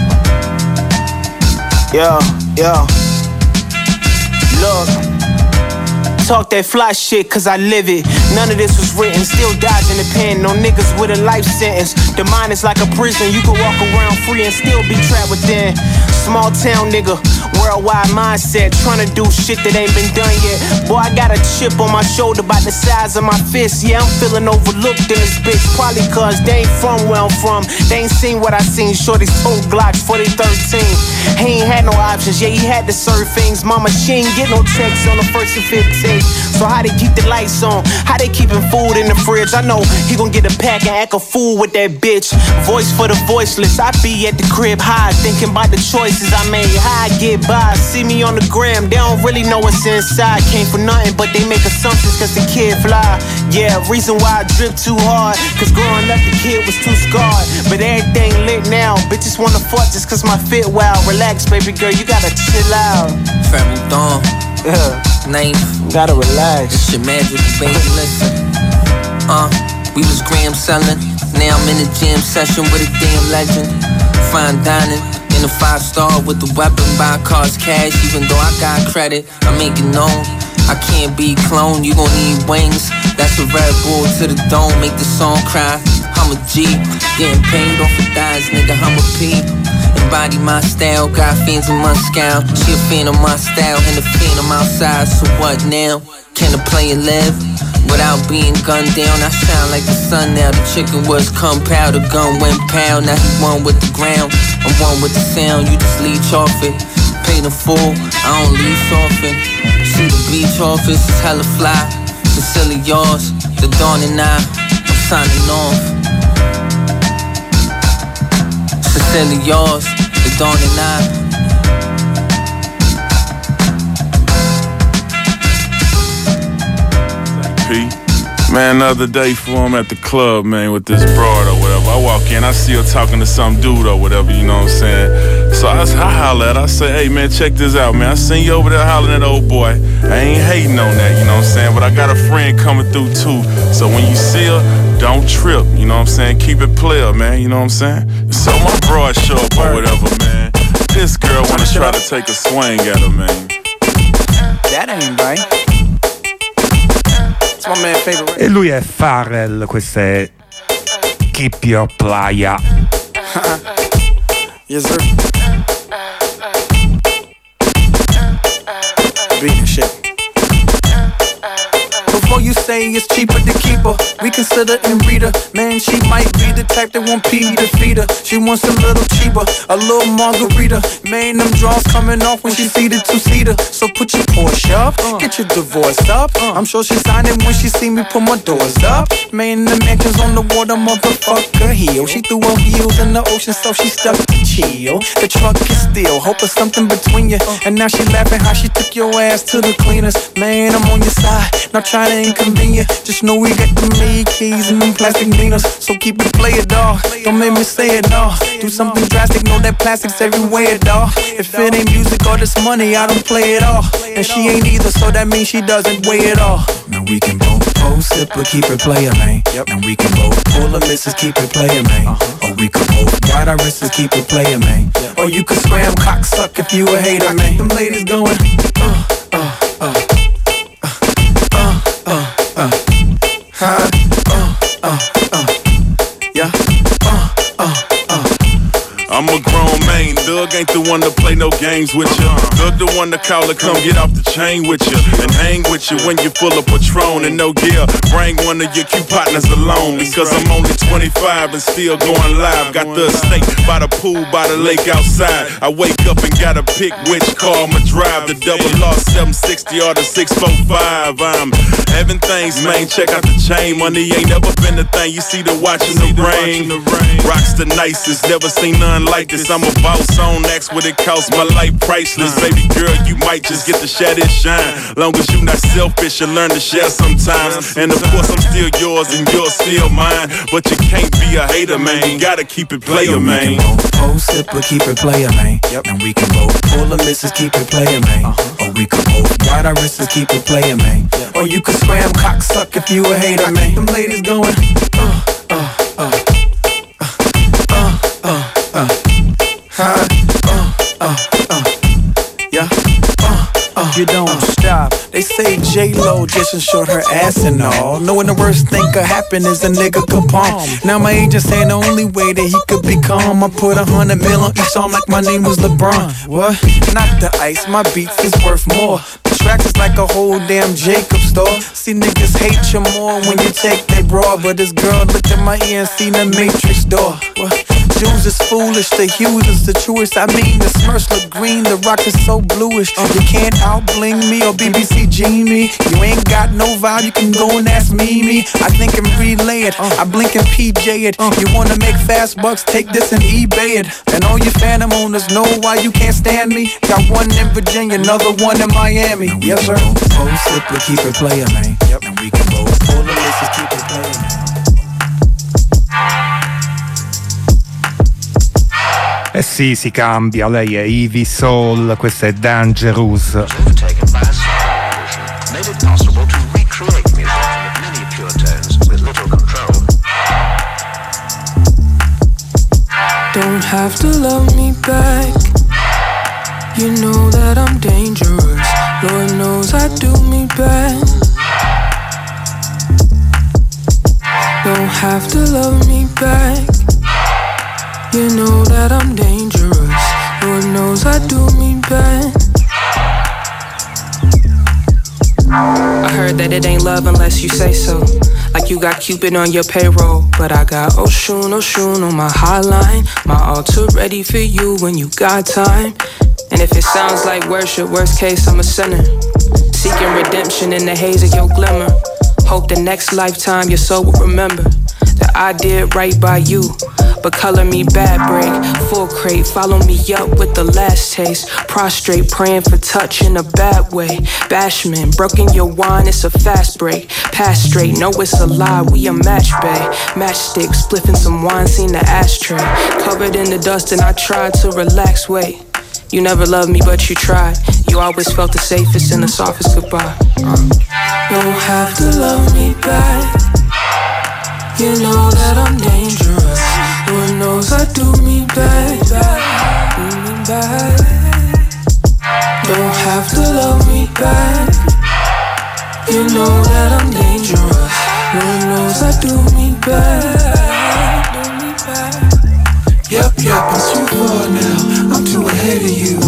Yo. Look. Talk that fly shit cause I live it. None of this was written, still dodging the pen. No niggas with a life sentence. The mind is like a prison, you can walk around free and still be trapped within. Small town nigga, worldwide mindset. Trying to do shit that ain't been done yet. Boy, I got a chip on my shoulder about the size of my fist. Yeah, I'm feeling overlooked in this bitch. Probably cause they ain't from where I'm from. They ain't seen what I seen. Shorty's told Glocks 4013. He ain't had no options, yeah, he had to serve things. Mama, she ain't get no checks on the 1st and 15th. So how they keep the lights on? How they keepin' food in the fridge? I know he gon' get a pack and act a fool with that bitch. Voice for the voiceless. I be at the crib high, thinking about the choices I made. How I get by. See me on the gram, they don't really know what's inside. Came for nothing, but they make assumptions cause the kid fly. Yeah, reason why I drip too hard. Cause growing up the kid was too scarred. But everything lit now. Bitches wanna fuck just cause my fit wild. Relax, baby girl, you gotta chill out. Family Dawn. Yeah. Name. Gotta relax. This shit magical, baby, listen. We was gram selling. Now I'm in the gym session with a damn legend. Fine dining in a 5-star with the weapon. Buy cars cash, even though I got credit. I make it known. I can't be cloned, you gon' need wings. That's a Red Bull to the dome, make the song cry. I'm a G, getting paid off of thighs, nigga, I'm a P. Embody my style, got fans in my scowl. She a fan of my style, and a fan of my size. So what now? Can a player live without being gunned down? I shine like the sun now. The chicken was compound, the gun went pound. Now he one with the ground, I'm one with the sound. You just leech off it, pay the full, I don't leech off it. See the beach office, it's hella fly. Sincerely yours, the dawn and I'm signing off. Sincerely yours, the dawn and Man, the other day for him at the club, man, with this broad or whatever. I walk in, I see her talking to some dude or whatever, you know what I'm saying? So I holler at her, I say, hey man, check this out, man. I seen you over there hollering at old boy. I ain't hating on that, you know what I'm saying? But I got a friend coming through too. So when you see her, don't trip, you know what I'm saying? Keep it player, man, you know what I'm saying? So my broad show up or whatever, man. This girl wanna try to take a swing at her, man. That ain't right. E lui è Pharrell, questa è Keep Your Playa. Yes, sir. Beating shit. Before you say it's cheaper to keep her, reconsider and read her. Man, she might be the type that want P to feed her. She wants a little cheaper, a little margarita. Man, them draws coming off when she see the two-seater. So put your Porsche up, get your divorce up. I'm sure she signed it when she see me put my doors up. Man, the mansion's on the water, motherfucker heel. She threw her heels in the ocean, so she stuck to chill. The truck is still, hope there's something between you. And now she laughing how she took your ass to the cleaners. Man, I'm on your side, not trying to inconvenient. Just know we got the made keys and them plastic beaners. So keep it play it, dawg. Don't make me say it, no. Do something drastic, know that plastic's everywhere, dawg. If it ain't music or this money, I don't play it all. And she ain't either, so that means she doesn't weigh it all. Now we can both post it, but keep it player, man. Now we can both pull the misses, keep it player, man. Or we can both ride our wrists, keep it player, man. Or you could scram cocksuck if you a hater, man. Them ladies going, yeah. I'm a grown man, Doug ain't the one to play no games with ya. Doug the one to call her, come get off the chain with ya. And hang with you when you're full of Patron and no gear. Bring one of your cute partners along. Because I'm only 25 and still going live. Got the estate by the pool, by the lake outside. I wake up and gotta pick which car I'ma drive. The double R 760 or the 645. I'm having things, man, check out the chain. Money ain't never been the thing, you see the watch in the rain. Rocks the nicest, never seen none like this. I'm a boss on X, what it costs, my life priceless. Baby girl, you might just get to share this shine. Long as you not selfish, you learn to share sometimes. And of course I'm still yours and you're still mine. But you can't be a hater, man, you gotta keep it player, man. We can both post it, but keep it player, man. And we can both pull the misses, keep it player, man. Or we can both ride our wrists, keep it player, man. Or you can scram cocksuck if you a hater, man. Them ladies going, yeah. You don't stop. They say J-Lo just showed her ass and all. Knowing the worst thing could happen is a nigga could palm. Now my agent saying the only way that he could be calm, I put 100 mil on each song like my name was LeBron. What? Not the ice, my beats is worth more. The tracks is like a whole damn Jacob store. See niggas hate you more when you take that bra. But this girl looked at my ear and seen the Matrix door. What? Jews is foolish, the hues is the truest. I mean, the Smurfs look green, the rock is so bluish. You can't out-bling me or BBC G me. You ain't got no vibe, you can go and ask me. I think and relay it, I blink and PJ it. You wanna make fast bucks, take this and eBay it. And all you Phantom owners know why you can't stand me. Got one in Virginia, another one in Miami. Yes, sir. Post it, but keep it player, man. And we can both pull the misses, keep it player, man. Eh sì, si cambia, lei è Ivy Soul, questa è Dangerous. Don't have to love me back. You know that I'm dangerous. Lord knows I do me bad. Don't have to love me back. You know that I'm dangerous. Lord knows I do me bad. I heard that it ain't love unless you say so. Like you got Cupid on your payroll, but I got Oshun on my hotline. My altar ready for you when you got time. And if it sounds like worship, worst case I'm a sinner, seeking redemption in the haze of your glimmer. Hope the next lifetime your soul will remember that I did right by you. But color me bad break, full crate, follow me up with the last taste. Prostrate, praying for touch in a bad way. Bashman, broken your wine, it's a fast break. Pass straight, know it's a lie, we a match bay. Matchstick, spliffing some wine, seen the ashtray. Covered in the dust and I tried to relax, wait. You never loved me but you tried. You always felt the safest and the softest goodbye. Don't have to love me back. You know that I'm dangerous. Lord knows I do me bad. Do me bad. Don't have to love me back. You know that I'm dangerous. Lord knows I do me bad. Do me bad. Yep, I'm too far now. I'm too ahead of you.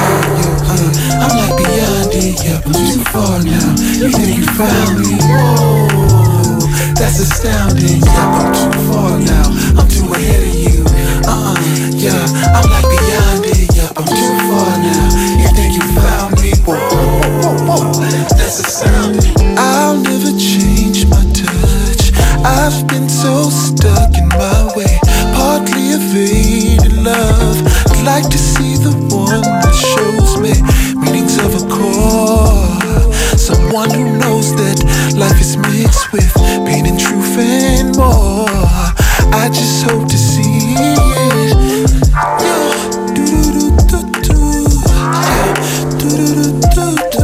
I'm like beyond it. Yep, I'm too far now. You think you found me? Whoa, that's astounding. Yep, I'm too far now. I'm too ahead of you. Yeah, I'm like beyond it. Yep, I'm too far now. You think you found me? Whoa, that's astounding. I'll never change my touch. I've been so stuck in my way. Partly evaded love. I'd like to see the one that shows me meanings of a core. Someone who knows that life is mixed with pain and truth and more. I just hope to see it. Yeah. Do-do-do-do-do. Yeah. Do-do-do-do-do.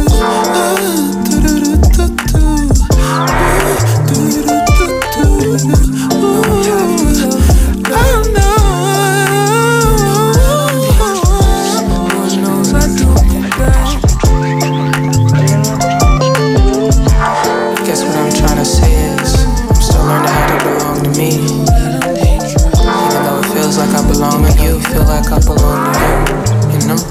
Feel like I belong to you, you know?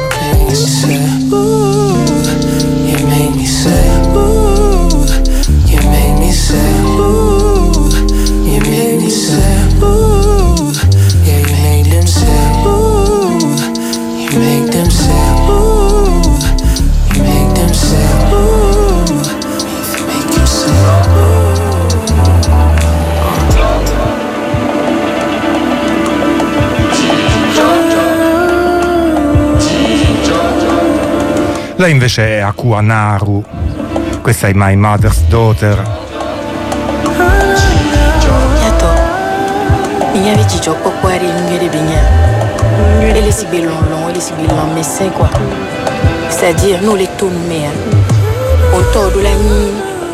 You make me say, ooh. You make me say, ooh. You make me say, ooh. Yeah, you make them say, ooh. You make them say, ooh. You make them say, ooh. You make them say, ooh. Lei invece è Akua Naru, questa è My Mother's Daughter. Yato, minya viti choko kwa ri ngere binya. Elle si belon, elle si belon mais c'est quoi? C'est-à-dire nous les tout nous mère. On tord la ni.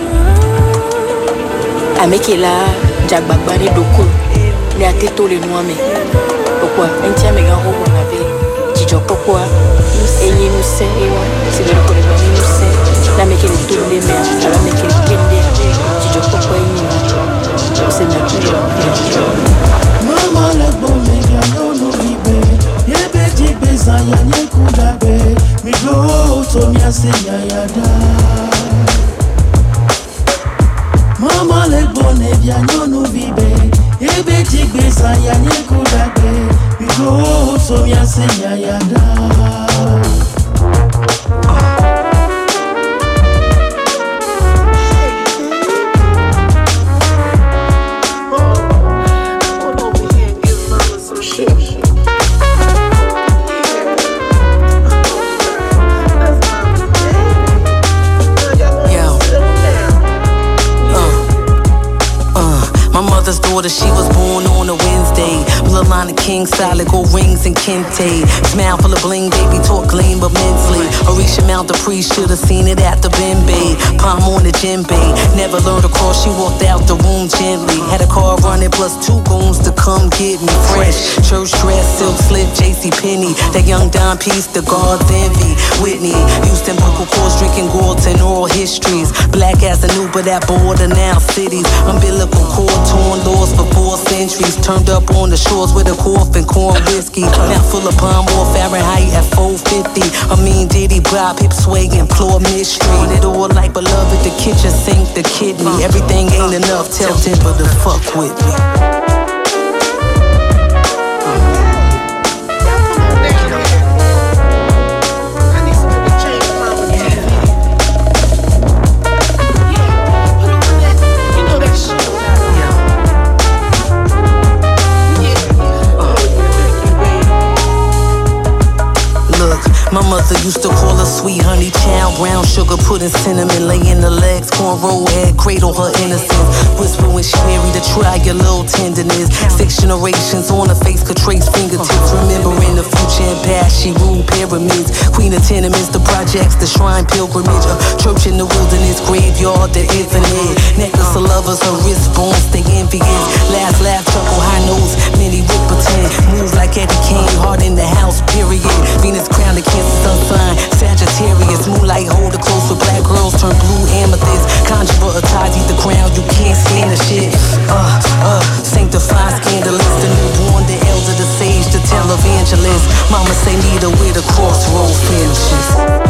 Amekela jagbagba ni doko. Ni ateto le noir mais. Pourquoi? Entia me gan robo na ve. Ti choko kwa. Et nous sait, c'est de le connaître, nous sait. La mec elle est tournée, mais la mec elle est pendée. Tu dis pourquoi il nous c'est naturel. Maman le bon méga non nous vibre. Yebe jibe zaya nye kudabe. Mi go tomia se yayada. Maman le bon méga non nous vibre. Yebe jibe zaya nye kudabe. Mi go tomia se yayada. She was born on a Wednesday. Bloodline Designer king, solid gold rings and kente. Smile full of bling, baby, talk lean but mentally. Orisha Mount the priest, should've seen it at the Bembe. Palm on the djembe, never learned to cross, she walked out the room gently. Had a car running plus 2 goons to come get me fresh. Church dress, silk slip, JC Penney. That young Don piece, the God's envy. Whitney, Houston, Brooklyn course, drinking gourds and oral histories. Black as a new, but that border now cities. Umbilical cord, torn laws for 4 centuries. Turned up on the shores with a coffin, corn whiskey. Now full of palm oil, Fahrenheit at 450. I mean, Diddy, Bob, hip sway, implore mystery. It all like beloved, the kitchen sink, the kidney. Everything ain't enough, tell Timber to fuck with me. My mother used to call her sweet honey child. Brown sugar, pudding, cinnamon, lay in the legs. Cornrow head, cradle her innocence. Whisper when she married to try your little tenderness. 6 generations on her face could trace fingertips. Remembering the future and past, she ruled pyramids. Queen of tenements, the projects, the shrine pilgrimage. A church in the wilderness, graveyard, the infinite. Necklace of lovers, her wristbone, stay envious. Last laugh, chuckle, high nose, many rip pretend. Move like Eddie Kane, heart in the house, period. Venus crown the Cancer sun sign, Sagittarius. Moonlight hold her close with black girls turn blue amethyst. Conjurer of ties, the crown, you can't stand the shit. Sanctified, scandalous, the newborn, the elder, the sage, the televangelist. Mama say meet her where the crossroad finishes.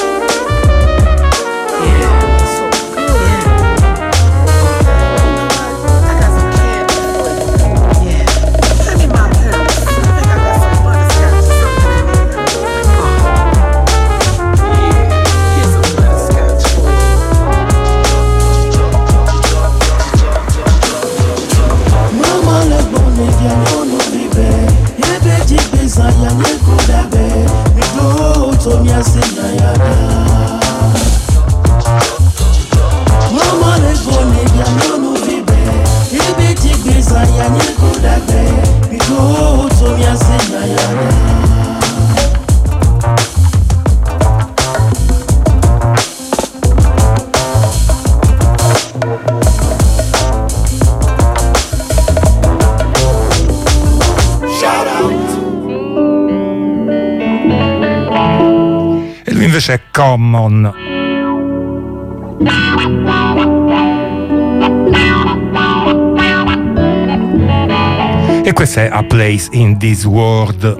Invece è Common. E questa è A Place in This World.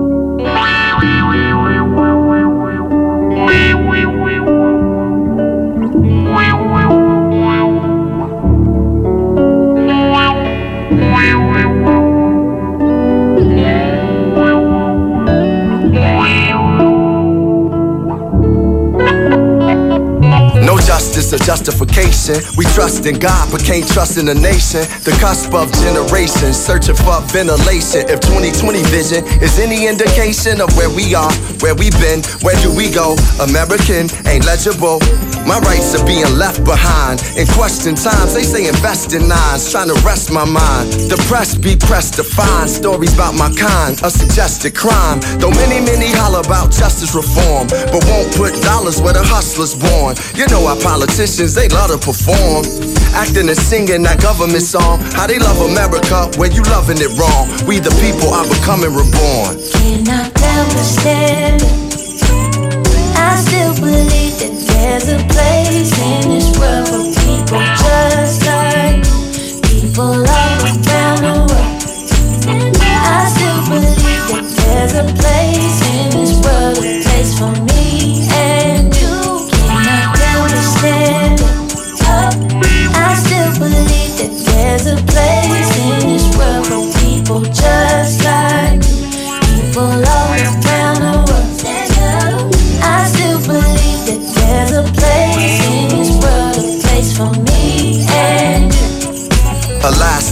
Justice or justification. We trust in God but can't trust in the nation. The cusp of generations searching for ventilation. If 2020 vision is any indication of where we are, where we've been, where do we go? American ain't legible. My rights are being left behind. In question times, they say invest in nines. Trying to rest my mind. The press be pressed to find stories about my kind, a suggested crime. Though many holler about justice reform, but won't put dollars where the hustler's born. You know our politicians, they love to perform. Acting and singing that government song. How they love America when you loving it wrong. We the people are becoming reborn. Cannot understand it. I still believe that there's a place in this world for people just like people all around the world. I still believe that there's a place in this world, a place for me and you. Cannot understand it. I still believe that there's a place in this world for people just like people all around the world.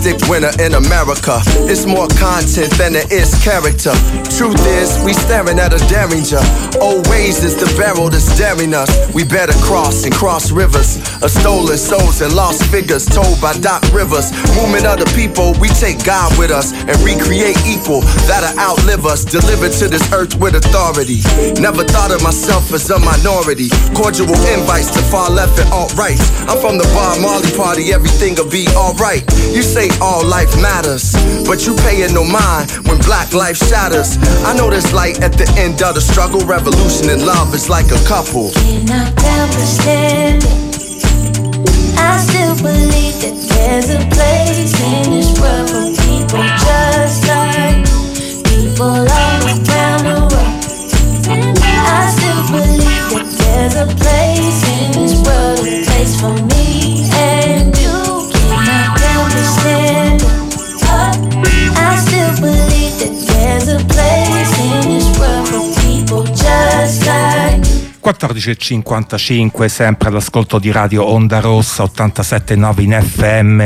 Scholastic winner in America. It's more content than it is character. Truth is, we staring at a derringer. Old ways is the barrel that's daring us. We better cross and cross rivers of stolen souls and lost figures told by Doc Rivers. Movement of the people, we take God with us and recreate equal that'll outlive us. Delivered to this earth with authority. Never thought of myself as a minority. Cordial invites to far left and alt rights. I'm from the Bob Marley party, everything'll be alright. You say all life matters, but you paying no mind when black life shatters. I know there's light at the end of the struggle. Revolution and love is like a couple. Cannot understand it. I still believe that there's a place in this world for people just like people all around the world. I still believe that there's a place in this world, a place for me and you. Cannot understand it. I still believe that there's a place in this world for people just like 14.55, sempre all'ascolto di Radio Onda Rossa 87.9 in FM.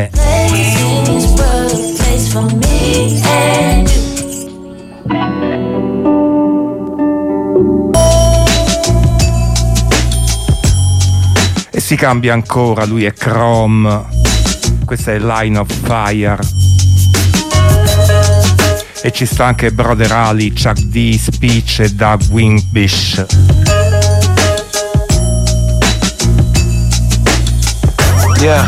E si cambia ancora, lui è Chrome, questa è Line of Fire. E ci sta anche Brother Ali, Chuck D, Speech e Doug Wingbish. Yeah,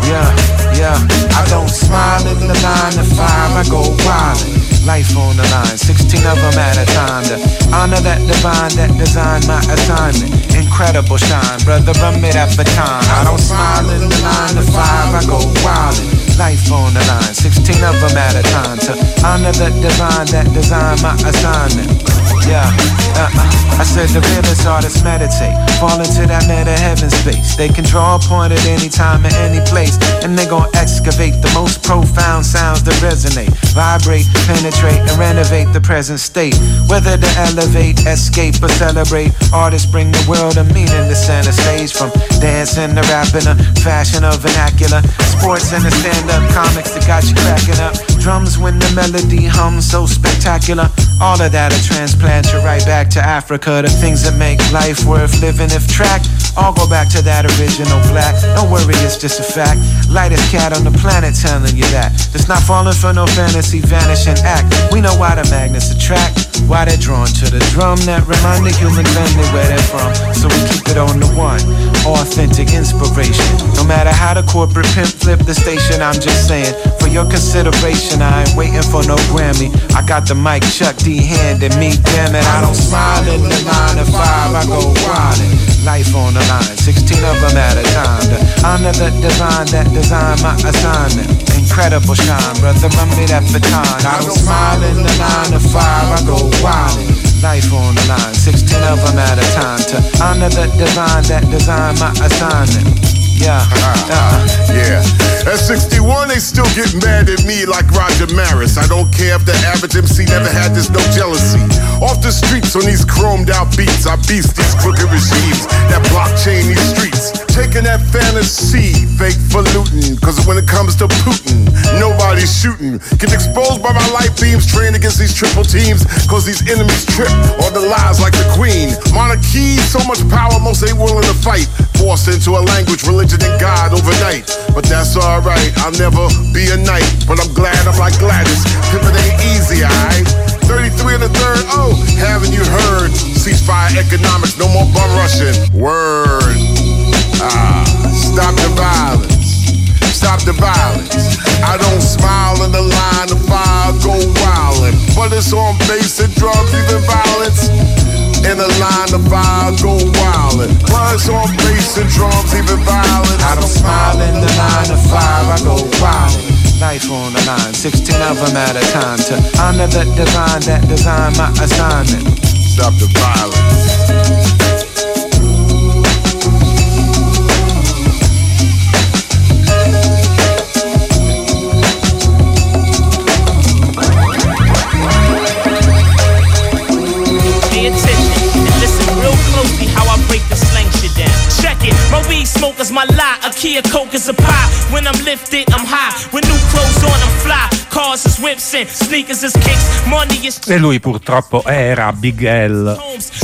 I don't smile in the 9 to 5, I go wildin'. Life on the line, 16 of them at a time. To honor that divine that designed my assignment. Incredible shine, brother, run me that baton. I don't smile in the 9 to 5, I go wildin'. Life on the line, 16 of them at a time. To honor the divine that designed my assignment. Yeah, I said the realest artists meditate, fall into that meta heaven space. They can draw a point at any time and any place, and they gon' excavate the most profound sounds that resonate, vibrate, penetrate, and renovate the present state. Whether to elevate, escape, or celebrate, artists bring the world a meaning to center stage. From dancing to rapping, a fashion of vernacular, sports and the stand-up comics that got you cracking up. Drums when the melody hums so spectacular. All of that'll transplant you right back to Africa. The things that make life worth living if tracked all go back to that original black. Don't worry, it's just a fact. Lightest cat on the planet telling you that. Just not falling for no fantasy, vanishing act. We know why the magnets attract, why they're drawn to the drum that remind the human family where they're from. So we keep it on the one, authentic inspiration. No matter how the corporate pimp flip the station, I'm just saying, for your consideration, I ain't waiting for no Grammy. I got the mic, Chuck D handing me, damn it. I don't smile in the 9 to 5, I go wildin'. Life on the line, 16 of them at a time. To honor the divine that designed my assignment. Incredible shine, brother, run me that baton. I don't smile in the 9 to 5, I go wildin'. Life on the line, 16 of them at a time. To honor the divine that designed my assignment. Yeah. At 61, they still get mad at me like Roger Maris. I don't care if the average MC never had this, no jealousy. Off the streets on these chromed out beats, I beast these crooked regimes that blockchain these streets. Taking that fantasy, fake for looting. Cause when it comes to Putin, nobody's shooting. Get exposed by my light beams, trained against these triple teams. Cause these enemies trip on the lies like the queen. Monarchy, so much power, most ain't willing to fight. Forced into a language, religion, and God overnight. But that's alright, I'll never be a knight. But I'm glad I'm like Gladys, pivot ain't easy, alright? 33 and a third, oh, haven't you heard? Ceasefire economics, no more bum rushing. Word. Stop the violence. Stop the violence. I don't smile in the line of fire, go wildin'. But it's on bass and drums, even violence. In the line of fire, go wildin'. But it's on bass and drums, even violence. I don't smile in the 9 to 5, I go wildin'. Life on the line, 16 of them at a time. To honor the divine that designed my assignment. Stop the violence. My weed smoke is my lot, a Kia Coke is a pie. When I'm lifted, I'm high. With new clothes on, I'm Cars is whips and sneakers is kicks. Money is. E lui purtroppo era Big L.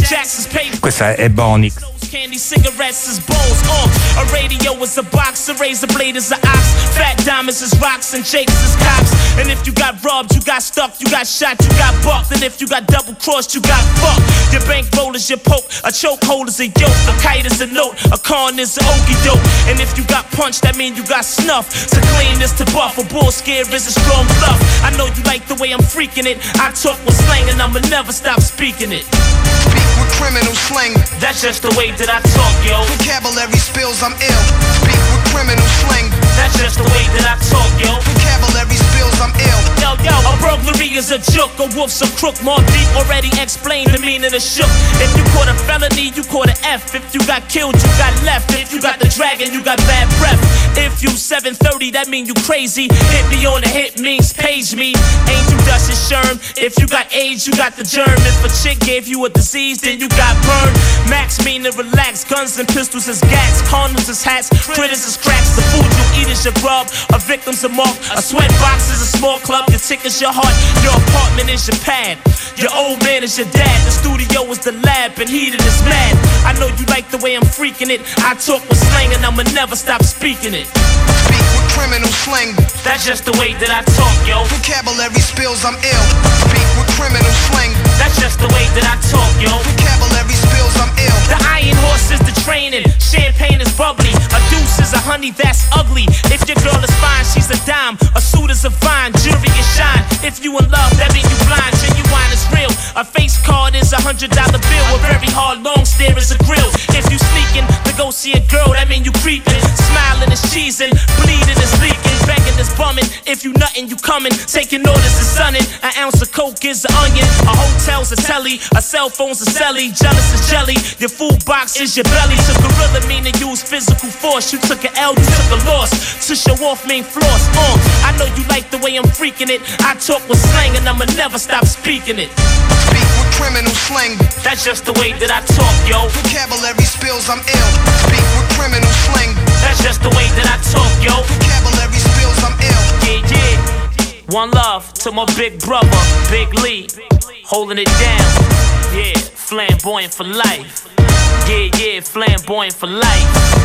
Questa è Bonix. Candy cigarettes is bowls. A radio is a box, a razor blade is an ox. Fat diamonds is rocks and jakes is cops. And if you got robbed, you got stuck, you got shot, you got bucked. And if you got double crossed, you got fucked. Your bankroll is your poke, a chokehold is a yoke, a kite is a note, a con is an okie doke. And if you got punched, that mean you got snuff. To clean is to buff, a bull scare is a strong bluff. I know you like the way I'm freaking it. I talk with slang and I'ma never stop speaking it. Speak with criminal slang. That's just the way that I talk, yo. Vocabulary spills, I'm ill. Speak with criminal slang. That's just the way that I talk, yo. Vocabulary spills, I'm ill. Yo, a burglary is a joke, a wolf's a crook. More deep already explained the meaning of shook. If you caught a felony, you caught an F. If you got killed, you got left. If you got the dragon, you got bad breath. If you 730, that mean you crazy. Hit me on the hit means page me. Ain't you dust and sherm? If you got AIDS, you got the germ. If a chick gave you a disease, then you got burned. Max mean to relax. Guns and pistols is gats. Condoms is hats. Critters is cracks. The food you eat is your grub. A victim's a mark. A sweat box is a small club. Your ticket's your heart. Your apartment is your pad. Your old man is your dad. The studio is the lab. And heated is mad. I know you like the way I'm freaking it. I talk with slang and I'ma never stop speaking it. Speak with criminal slang. That's just the way that I talk, yo. Vocabulary spills, I'm ill. Speak with criminal slang. That's just the way that I talk, yo. Vocabulary spills, I'm ill. The iron horse is the training. Champagne is bubbly. A deuce is a honey that's ugly. If your girl is fine, she's a dime. A suit is a fine. Jewelry is shine. If you in love, that mean you blind. Genuine is real. A face card is $100 bill. A very hard long stare is a grill. If you sneaking to go see a girl, that mean you creeping. Smiling is cheesing. Bleeding is leaking. Begging is bumming. If you nuttin', you coming. Taking orders is sunning. An ounce of coke is an onion. A hotel's a telly. A cell phone's a celly. Jealous is jelly. Your food box is your belly. To gorilla mean to use physical force. You took an L, you took a loss. To show off mean floss. I know you like the way I'm freaking it. I talk with slang and I'ma never stop speaking it. Speak with criminal slang. That's just the way that I talk, yo. Vocabulary spills, I'm ill. Speak with criminal slang. That's just the way that I talk, yo. Vocabulary spills, I'm ill. Yeah, yeah. One love to my big brother, Big Lee. Holding it down. Yeah, flamboyant for life. Yeah, yeah, flamboyant for life.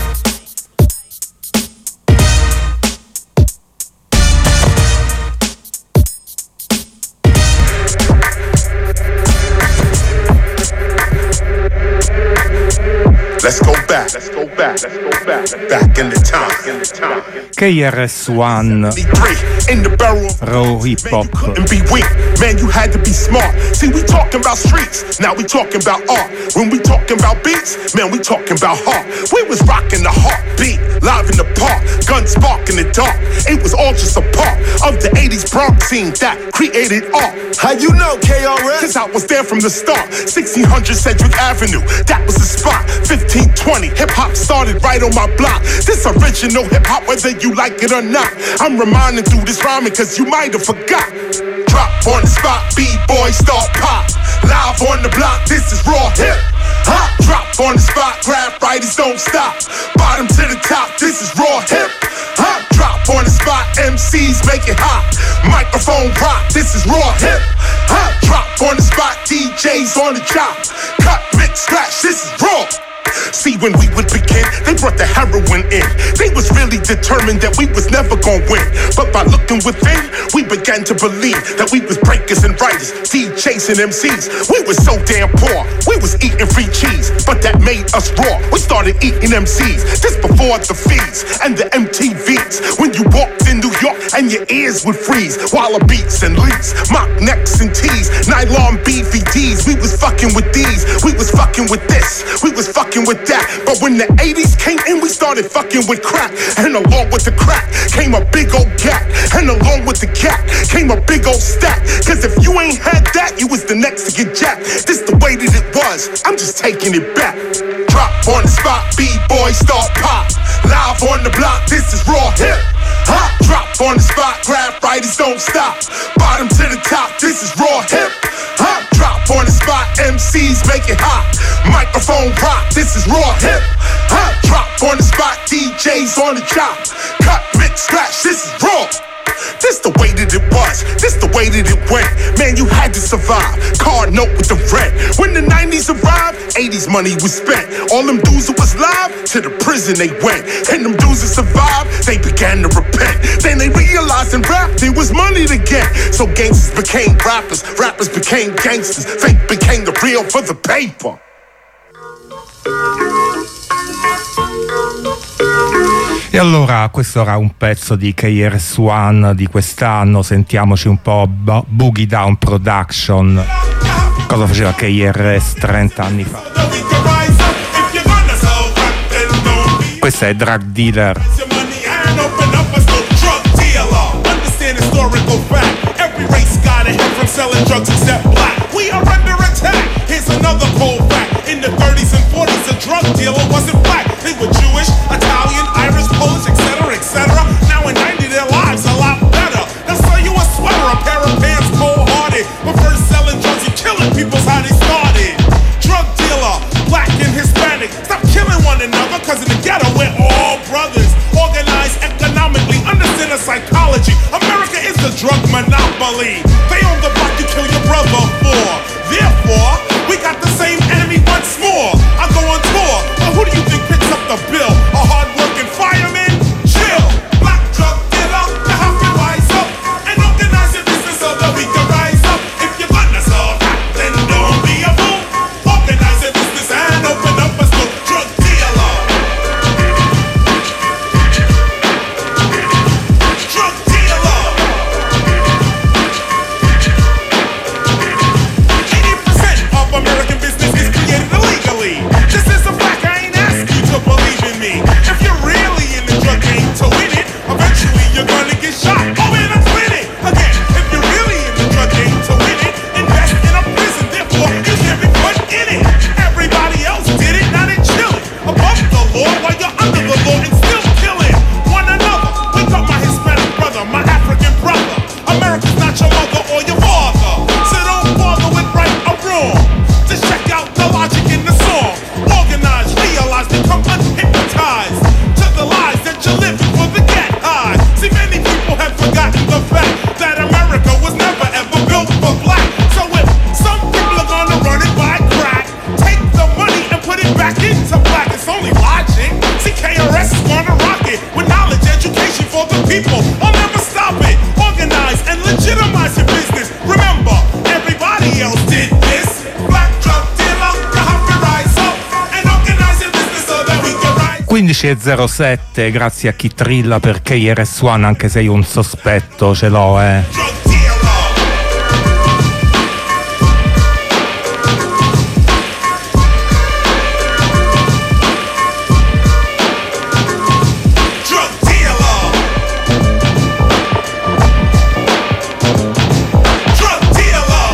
Let's go back, back in the time. KRS-One, Raw Hip Hop. And be weak, man, you had to be smart. See, we talking about streets, now we talking about art. When we talking about beats, man, we talking about heart. We was rocking the heartbeat, live in the park, guns spark in the dark. It was all just a part of the 80s Bronx scene that created art. How you know, KRS? Cause I was there from the start. 1600 Sedgwick Avenue, that was the spot. 1520, hip-hop started right on my block. This original hip-hop, whether you like it or not. I'm reminding through this rhyming cause you might have forgot. Drop on the spot, B-boy start pop. Live on the block, this is raw hip hop. Drop on the spot, grab writers don't stop. Bottom to the top, this is raw hip hop. Drop on the spot, MCs make it hot. Microphone rock, this is raw hip hop. Drop on the spot, DJs on the job. Cut, mix, scratch, this is raw. See, when we would begin, they brought the heroin in. They was really determined that we was never gonna win. But by looking within, we began to believe that we was breakers and writers, chasing MCs. We was so damn poor, we was eating free cheese, but that made us raw. We started eating MCs, this before the feeds and the MTVs. When you walked in New York and your ears would freeze, Walla beats and leaks, mock necks and tees, nylon BVDs. We was fucking with these, we was fucking with this, we was fucking with that. But when the 80s came in, we started fucking with crack. And along with the crack came a big old cat. And along with the cat came a big old stack. Cause if you ain't had that, you was the next to get jacked. This the way that it was, I'm just taking it back. Drop on the spot, B-boy start pop. Live on the block, this is raw hip hop. Drop on the spot, grab writers don't stop. Bottom to the top, this is raw hip hop. Drop on the spot, MCs make it hot. Microphone rock, this is raw hip hop. Drop on the spot, DJs on the job. Cut, mix, scratch, this is raw. This This the way that it was, this the way that it went. Man, you had to survive. Card note with the rent. When the 90s arrived, 80s money was spent. All them dudes that was live, to the prison they went. And them dudes that survived, they began to repent. Then they realized in rap there was money to get. So gangsters became rappers, rappers became gangsters. Fake became the real for the paper. E allora questo era un pezzo di KRS-One di quest'anno, sentiamoci un po' Boogie Down Production. Cosa faceva KRS 30 anni fa? Questa è Drug Dealer. Every race got a hit from selling drugs except black. We are under attack. Here's another cold fact. In the 30s and 40s, a drug dealer wasn't black. They were Jewish, Italian, Irish, Polish, etc., etc. Now in 90, their lives a lot better. They'll sell you a sweater, a pair of pants, cold-hearted. But first selling drugs and killing people's how they started. Drug dealer, black and Hispanic. Stop killing one another, cause in the ghetto we're all brothers. Organized economically, understand the psychology. America is the drug monopoly. They own the block you kill your brother for. Therefore, we got the same enemy once more. I go on tour, but who do you think picks up the bill? A hard-working fireman? Chill. Black drug dealer, you have to rise up and organize your business so that we can rise up. If you're gonna sell rap, then don't be a fool. Organize your business and open up a store. Drug dealer. Drug dealer. 80% of American business is created illegally. This is a fact, I ain't ask you to believe in me. If you're really in the drug game to win it, eventually you're gonna get shot. Oh, in a clinic. Again, if you're really in the drug game to win it, invest in a prison, therefore you can't be put in it. Everybody else did it, now they chillin'. Above the law while you're under the law and still killing one another. Wake up my Hispanic brother, my African brother. America's not your mother or your father. So don't bother with right or wrong. Just check out the logic in the song. Organize, realize, become unhypnotized to the lies that you're living for the get high. See, many people have forgotten the fact that America was never ever built for black. So if some people are gonna run it by crack, take the money and put it back into black. It's only logic. See, KRS is gonna rock it with knowledge, education for the people. I'll never stop it. Organize and legitimize your business. Remember, everybody else did this. Black drug dealer, you have to rise up and organize your business so that we can rise. 15:07, grazie a chi trilla per KRS-One, anche se io un sospetto ce l'ho, Drug dealer. Drug dealer.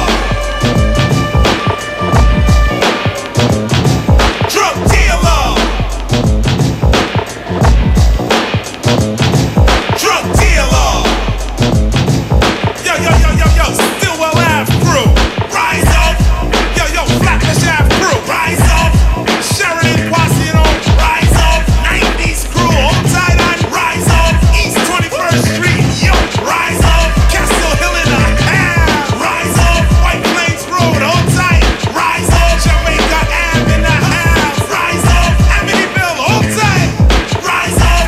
Drug dealer. Drug dealer. Yo, yo, yo, yo, yo, Stillwell Ave crew. Rise up. Yo, yo, Flatbush Ave crew. Rise up. Sheridan Posse, you know. Rise up. 90s crew. All tied on. Rise up. East 21st Street. Yo, rise up. Castle Hill in the half. Rise up. White Plains Road. All tight. Rise up. Jamaica Ave in the half. Rise up. Amityville. All tight. Rise up.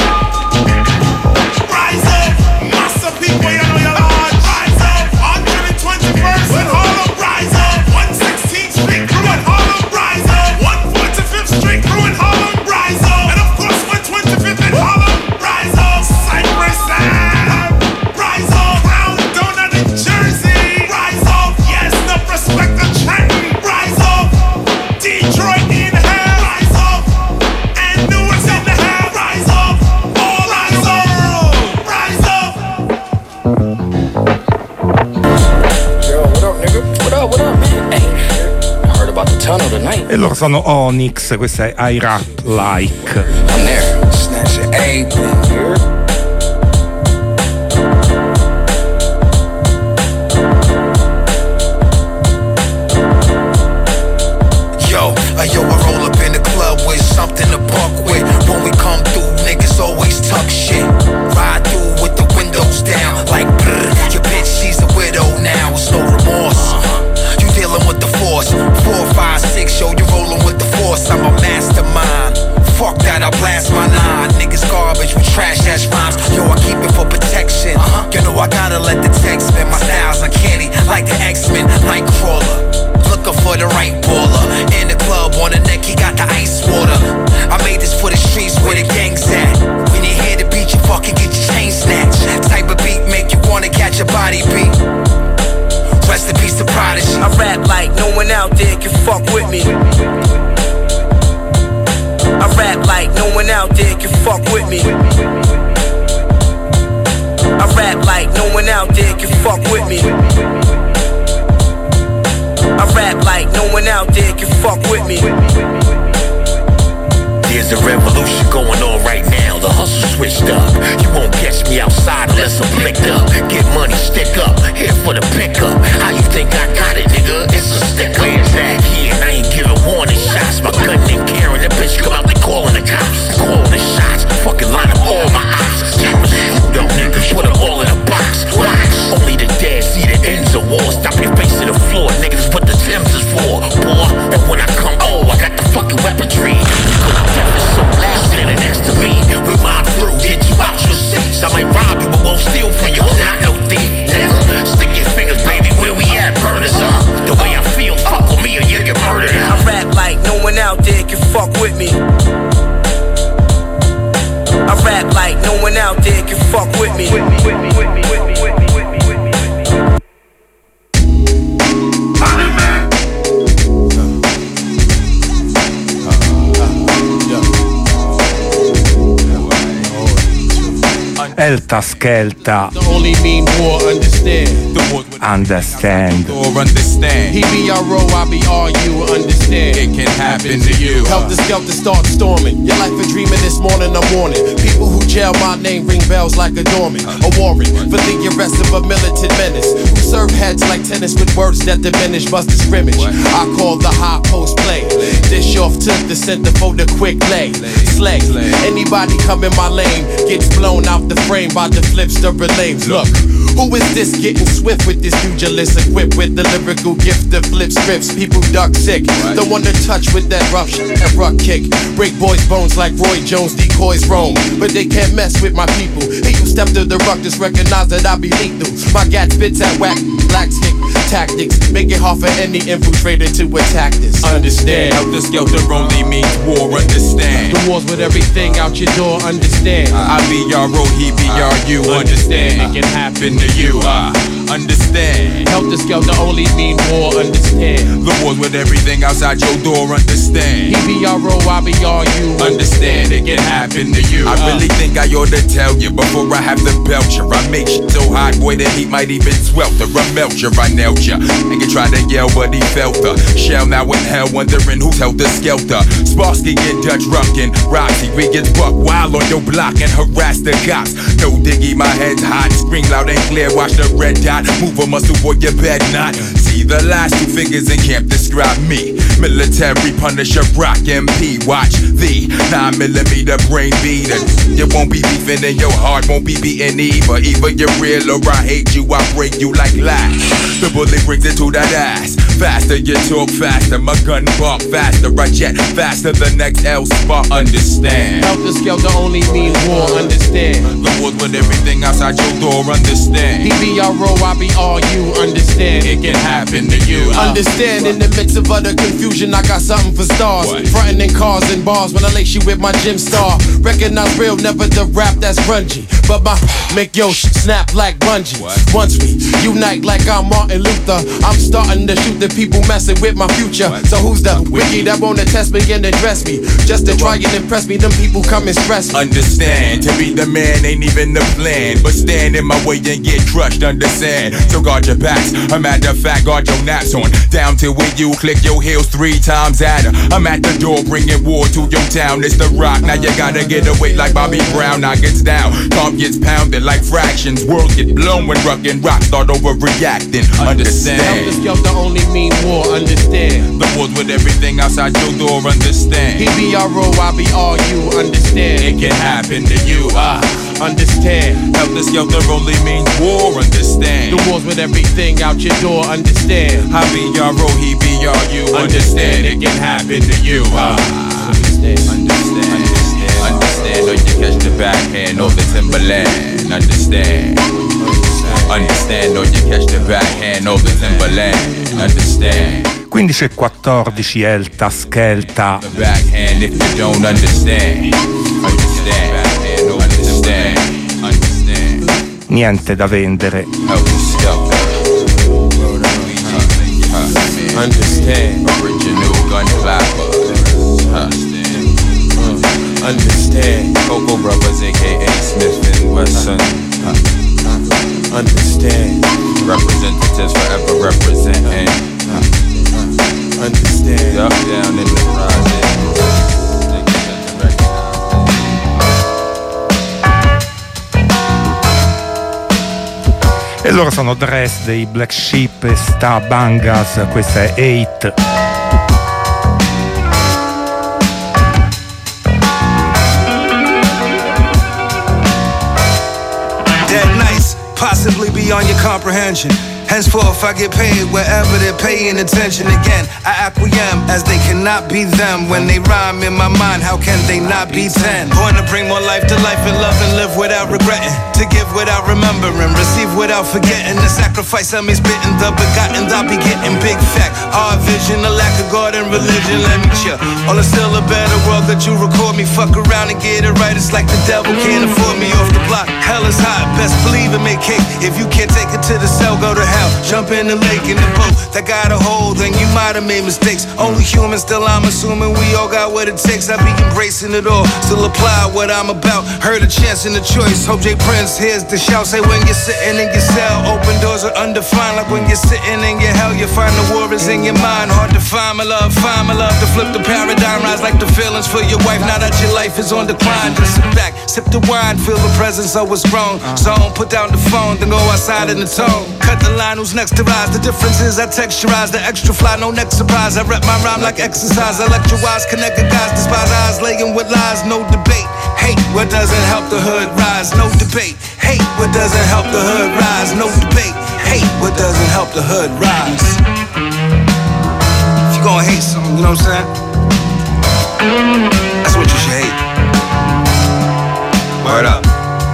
Rise up. Massa people, you know you're large. Rise up. 121st in Harlem. Rise up. 116th Street crew in Harlem. Rise up. 145th Street crew in Harlem. Rise up. And of course 125th in Harlem. Rise up. Cypress Ave. Rise up. Crown Donut in Jersey. Rise up. Yes, no respect to Trenton. Rise up. Detroit in hell. Rise up. And Newark's in the hell. Rise up. All rise up. Rise up. Yo, what up, nigga? What up, man? Hey, I heard about the tunnel tonight. E loro sono Onyx, questa è I Rap Like. I'm there, snatching everything, here. Yo, I roll up in the club with something to buck with. When we come through, niggas always tuck shit. Ride through with the windows down like one out there can fuck with me. I rap like no one out there can fuck with me. I rap like no one out there can fuck with me. I rap like no one out there can fuck with me. There's a revolution going on right now. The hustle switched up. You won't catch me outside unless I'm blicked up. Get money, stick up, here for the pickup. How you think I got it, nigga? It's a stick up. Where's that here? I ain't giving warning shots. My gun ain't carrying. The bitch come out, they calling the cops. Calling the shots, fucking line up all my ops. Cameras shoot up, niggas, put them all in a box. Watch, only the dead see the ends of war. Stop your face to the floor, niggas, what the Timbs is for, boy. And when I come, oh, I got the fucking weaponry. So loud, standing next to me. We mob through, get you out your seats. I might rob you, but won't steal from you. Not no thief, nigga. Stick your fingers, baby, where we at? Burn us up. The way I feel, fuck with me or you get murdered. I rap like no one out there can fuck with me. I rap like no one out there can fuck with me. Elta Skelta. Only mean war, understand. Understand. Or understand. He be our row, I be all you, understand. It can happen to you. Help the skelter start storming. Your life a dreaming this morning, I'm warning. People who jail my name ring bells like a doorman. A warrant for the arrest of a militant menace. Who serve heads like tennis with words that diminish, bust the scrimmage. I call the high post play. Dish off to the center for the quick lay. Slay. Anybody come in my lane gets blown out the frame by the flipster lames. Look, who is this getting swift with this pugilist equipped with the lyrical gift to flip strips? People duck sick, the one to touch with that rough kick. Break boys' bones like Roy Jones, decoys roam, but they can't mess with my people. He who step to the ruckus recognize that I be lethal. My gat spits at whack, blacks kick tactics, make it hard for any infiltrator to attack this. Understand, help the skelter only means war, understand. The wars with everything out your door, understand. I be your road, he be your you, understand. It can happen to you, understand. Help the skelter only mean war, understand. The wars with everything outside your door, understand. He be your road, I be all you, understand. It can happen to you. I really think I ought to tell you before I have to belch you. I make shit so hot, boy, the heat might even swelter. I melt you, I nailed you. Nigga tried to yell, but he felt the shell. Now in hell, wondering who's held the skelter. Sparsky and Dutch Ruckin, Roxy, we get buck wild on your block and harass the cops. No diggy, my head's hot. Scream loud and clear, watch the red dot. Move a muscle, boy, you bet not. See the last two figures in camp describe me. Military Punisher, Rock MP. Watch the 9mm brain beater. You won't be beefing and your heart won't be beating either. Either you're real or I hate you, I break you like lash. The bullet brings it to that ass. Faster you talk faster, my gun bark faster. I jet faster, the next L spot, understand. Help the skelter only mean war, understand. The wars with everything outside your door, understand. He be your row, I be all you, understand. It can happen to you. Understand, in the midst of utter confusion, I got something for stars. Frontin' in cars and bars when I lace you with my gym star. Recognize real, never the rap that's grungy. But my make yo snap like bungee. Once we unite like I'm Martin Luther, I'm starting to shoot the people messing with my future. So who's the wiki that wanna test me and address me? Just to try and impress me, them people come and stress me. Understand, to be the man ain't even the plan, but stand in my way and get crushed, understand. So guard your backs, a matter of fact, guard your naps on. Down till when you click your heels 3 times at her. I'm at the door bringing war to your town, it's the Rock. Now you gotta get away like Bobby Brown. Now gets down, calm gets pounded like fractions. Worlds get blown when Ruck and Rock start overreacting, understand. Help the skelter only mean war, understand. The wars with everything outside your door, understand. He be our row, I be all you, understand. It can happen to you, understand. Help the skelter only means war, understand. The wars with everything out your door, understand. I be your row, he be your you, understand. It can happen to you, understand. Understand, or you catch the backhand or the Timberland, understand. Understand, or you catch the backhand or the Timberland, understand. 15:14 Elta Skelta. The backhand if you don't understand. Understand, understand, understand. Niente da vendere. Understand. Original gun clapper. Understand. Coco Brothers, aka Smith and Wesson. Understand. Representatives forever representing. Understand. Up, down in the project. E loro sono Dress dei Black Sheep e Sta Bangas, questa è 8. That nice, possibly beyond your comprehension. Henceforth I get paid wherever they're paying attention. Again, I acquiesce as they cannot be them. When they rhyme in my mind, how can they not be 10? Born to bring more life to life and love and live without regretting. To give without remembering, receive without forgetting. The sacrifice of me spitting, the begotten, I be getting big fact. Our vision, the lack of God and religion, let me chill. All is still a better world that you record me. Fuck around and get it right, it's like the devil can't afford me off the block. Hell is hot, best believe it, make cake. If you can't take it to the cell, go to hell. Jump in the lake in the boat that got a hold, then you might have made mistakes. Only human, still I'm assuming we all got what it takes. I be embracing it all, still apply what I'm about. Heard a chance in the choice. Hope J Prince here's the shout. Say when you're sitting in your cell, open doors are undefined. Like when you're sitting in your hell, you find the war is in your mind. Hard to find my love to flip the paradigm. Rise like the feelings for your wife. Now that your life is on decline, just sit back, sip the wine, feel the presence of what's grown. So put down the phone, then go outside in the tone. Cut the line, who's next to rise? The difference is I texturize the extra fly, no next surprise. I rep my rhyme like exercise. Electro-wise, connected guys, despise eyes, laying with lies, no debate. Hate what doesn't help the hood rise, no debate. Hate what doesn't help the hood rise, no debate. Hate what doesn't help the hood rise. If you gonna hate something, you know what I'm saying? That's what you should hate. Word up.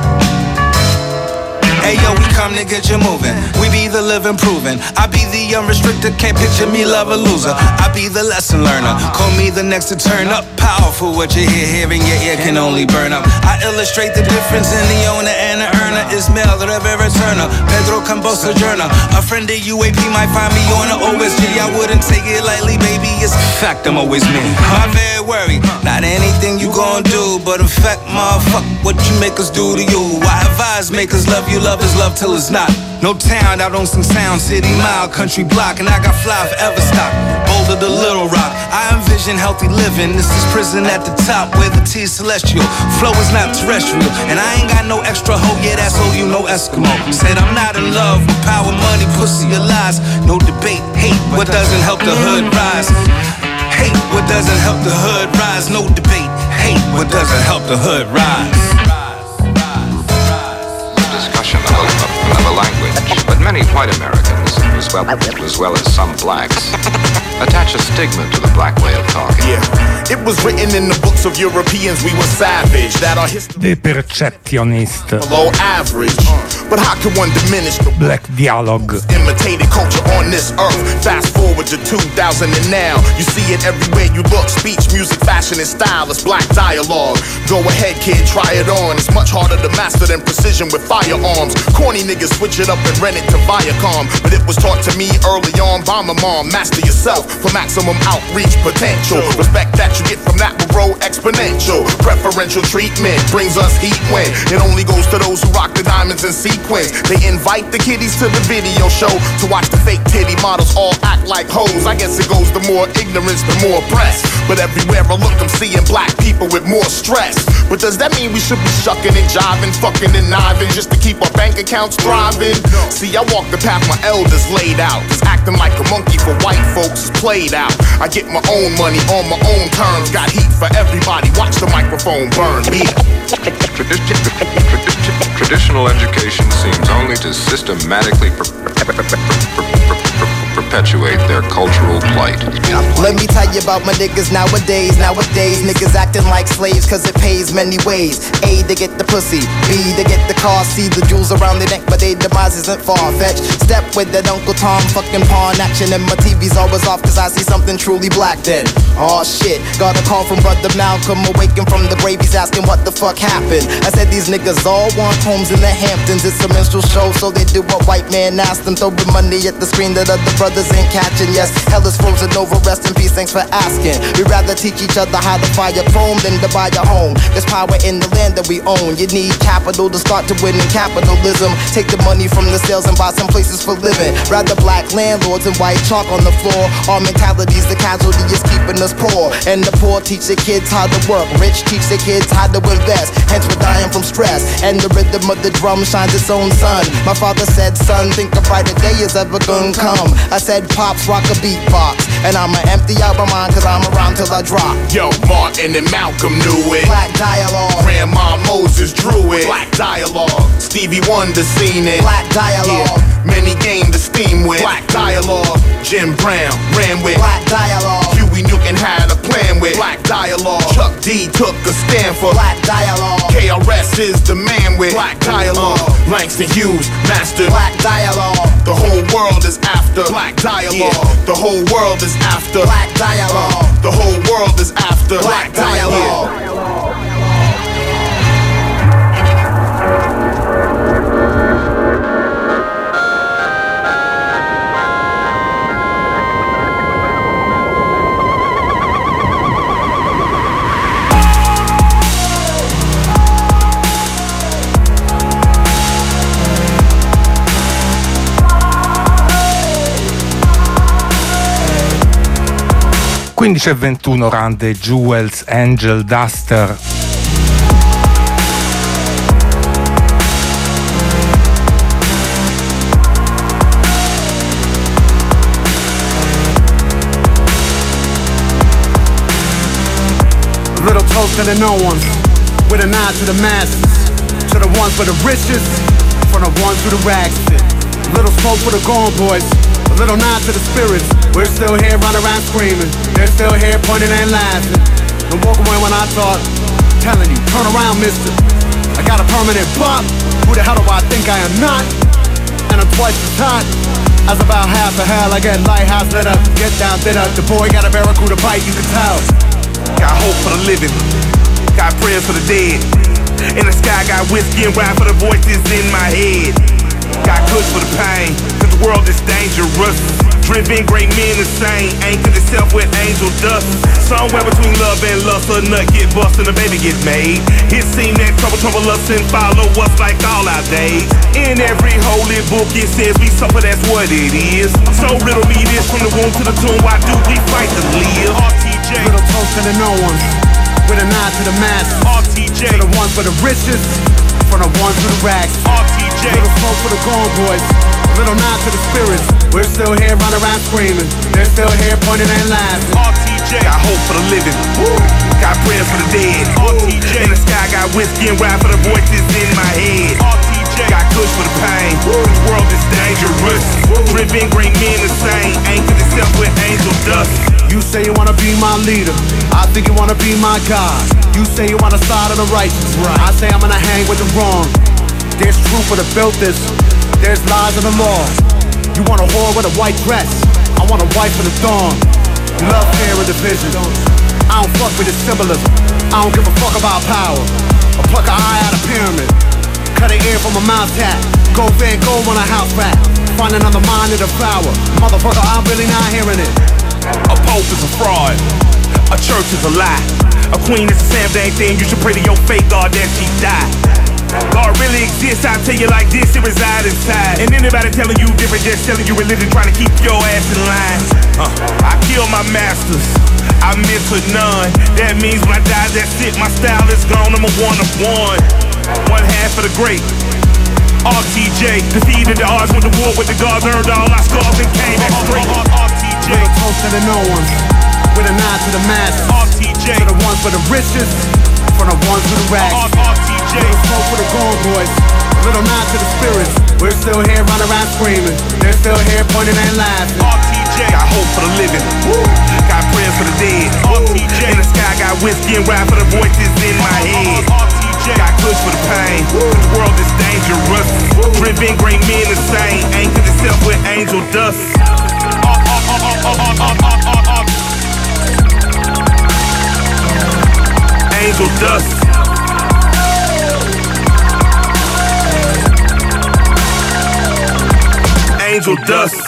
Hey yo, we come to get you moving. We be the living proven. I be the unrestricted, can't picture me love a loser. I be the lesson learner, call me the next to turn up. Powerful, what you hear in your ear can only burn up. I illustrate the difference in the owner and the earner. Ismail, the Rivera Turner, Pedro Cambo Sojourner. A friend of UAP might find me on the OSG. I wouldn't take it lightly, baby, it's a fact, I'm always me. I'm very worried, not anything you gon' do, but in fact, motherfuck, what you make us do to you. Why have eyes make us love you, love is love till it's not. No town out on some sound, city mile, country block, and I got fly forever stock. Boulder to Little Rock, I envision healthy living. This is prison at the top where the T is celestial. Flow is not terrestrial, and I ain't got no extra hoe, yeah, that's all you know, Eskimo. Said I'm not in love with power, money, pussy, or lies. No debate, hate what doesn't help the hood rise. Hate what doesn't help the hood rise. No debate, hate what doesn't help the hood rise. Discussion of another language, but many white Americans, as well as some blacks, attach a stigma to the black way of talking. Yeah, it was written in the books of Europeans we were savage, that our history The Perceptionist, below average. But how can one diminish the Black Dialogue. Imitated culture on this earth? Fast forward to 2000 and now you see it everywhere you look. Speech, music, fashion, and style is black dialogue. Go ahead, kid, try it on. It's much harder to master than precision with firearms. Corny niggas switch it up and rent it to Viacom, but it was taught to me early on by my mom. Master yourself for maximum outreach potential. Respect that you get from that will grow exponential. Preferential treatment brings us heat when it only goes to those who rock the diamonds in sequence. They invite the kiddies to the video show to watch the fake titty models all act like hoes. I guess it goes the more ignorance, the more press. But everywhere I look, I'm seeing black people with more stress. But does that mean we should be shucking and jiving, fucking and kniving just to keep our bank accounts thriving? See, I walk the path my elders laid out, cause acting like a monkey for white folks is played out. I get my own money on my own terms, got heat for everybody, watch the microphone burn me. Traditional education seems only to systematically perpetuate their cultural plight. Let me tell you about my niggas nowadays. Nowadays, niggas acting like slaves cause it pays many ways. A, to get the pussy. B, to get the car. C, the jewels around their neck, but their demise isn't far-fetched. Step with that Uncle Tom fucking pawn action, and my TV's always off cause I see something truly black then. Aw shit, got a call from Brother Malcolm, awakened from the grave, he's asking what the fuck happened. I said these niggas all want homes in the Hamptons. It's a minstrel show, so they do what white man asked them. Throwing money at the screen that other brothers ain't catching. Yes, hell is frozen over, rest in peace, thanks for asking. We'd rather teach each other how to fire chrome than to buy a home. There's power in the land that we own. You need capital to start to win in capitalism. Take the money from the sales and buy some places for living. Rather black landlords and white chalk on the floor. Our mentality's the casualty is keeping us poor. And the poor teach their kids how to work. Rich teach their kids how to invest. Hence we're dying from stress. And the rhythm of the drum shines its own sun. My father said, son, think a brighter day is ever gonna come. I said, pops, rock a beatbox. And I'ma empty out my mind cause I'm around till I drop. Yo, Martin and Malcolm knew it. Black dialogue. Grandma Moses drew it. Black dialogue. Stevie Wonder seen it. Black dialogue. Yeah. Many gained the steam with. Black dialogue. Jim Brown ran with. Black dialogue. Huey Newton had a plan with. Black dialogue. Chuck D took a stand for. Black dialogue. KRS is the man with. Black dialogue. Langston Hughes mastered. Black dialogue. The whole world is after. Black dialogue. Yeah. The whole world is after. Black dialogue. The whole world is after. Black dialogue. Yeah. Quindi 15:21 Rande Jewels, Angel Duster. Little toast to the no ones, with a nod to the masses, to the ones for the richest, from the ones who the rags fit. Little smoke for the gone boys, a little nod to the spirits. We're still here running around screaming, they're still here pointing and laughing. Don't walk away when I talk, telling you, turn around mister. I got a permanent bop, who the hell do I think I am not? And I'm twice as hot, as about half a hell. I get lighthouse lit up, get down lit up. The boy got a barracuda bite, you can tell. Got hope for the living, got prayers for the dead. In the sky, got whiskey and ride for the voices in my head. Got kush for the pain, cause the world is dangerous. Driven great men insane, anchored itself with angel dust. Somewhere between love and lust, a nut get bust and a baby get made. It seemed that trouble us and follow us like all our days. In every holy book it says we suffer, that's what it is. So riddle me this, from the womb to the tomb, why do we fight to live? RTJ. Little toast to the no ones, with a nod to the masses. RTJ. To the ones for the richest, from the ones who the rags. RTJ. Little smoke for the gone boys, a little nod to the spirits. We're still here running around screaming, they're still here pointing and laughing. RTJ. Got hope for the living, got prayers for the dead. RTJ. In the sky, got whiskey and ride for the voices in my head. RTJ. Got kush for the pain, the world is dangerous. Driven great men insane, anchored itself with angel dust. You say you wanna be my leader, I think you wanna be my God. You say you wanna side of the righteous, right? I say I'm gonna hang with the wrong. There's truth for the built-this, there's lies in the law. You want a whore with a white dress, I want a wife with a thorn. You love fear and division, I don't fuck with the symbolism. I don't give a fuck about power, or pluck an eye out of pyramid. Cut an ear from a mouse tap, go Van Gogh on a house rat. Find another mind to devour, motherfucker I'm really not hearing it. A pope is a fraud, a church is a lie. A queen is the same dang thing, you should pray to your fake God that she die. God really exists, I tell you like this, it resides inside. And anybody telling you different, just telling you religion, trying to keep your ass in line. I kill my masters, I mentor none. That means when I die, that's it, my style is gone, I'm a one of one. One half of the great RTJ, defeated the odds, went to war with the gods, earned all our scars and came back straight. RTJ. Little toast to the no ones, with a nod to the masses. RTJ. To the ones for the richest, from the ones who the rags. RTJ. Little smoke for the gone boys, a little nod to the spirits. We're still here running around screaming, they're still here pointing and laughing. RTJ. Got hope for the living, got prayers for the dead. RTJ. In the sky, got whiskey and ride for the voices in my head. Got kush for the pain, the world is dangerous. Driven great men insane, anchored itself with angel dust. Angel dust. Angel dazzle dust.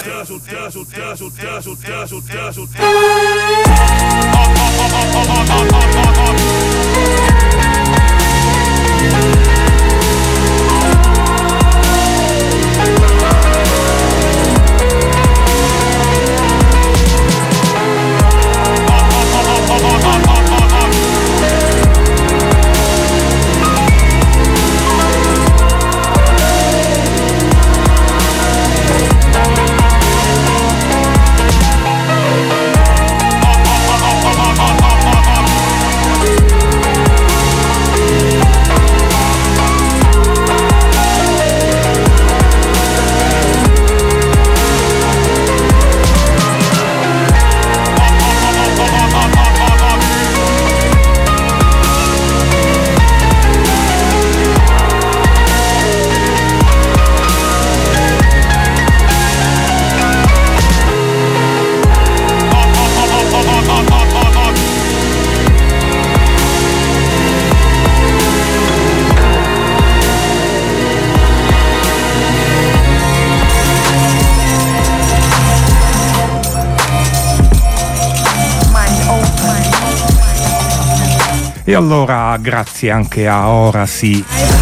E allora grazie anche a Ora Sì,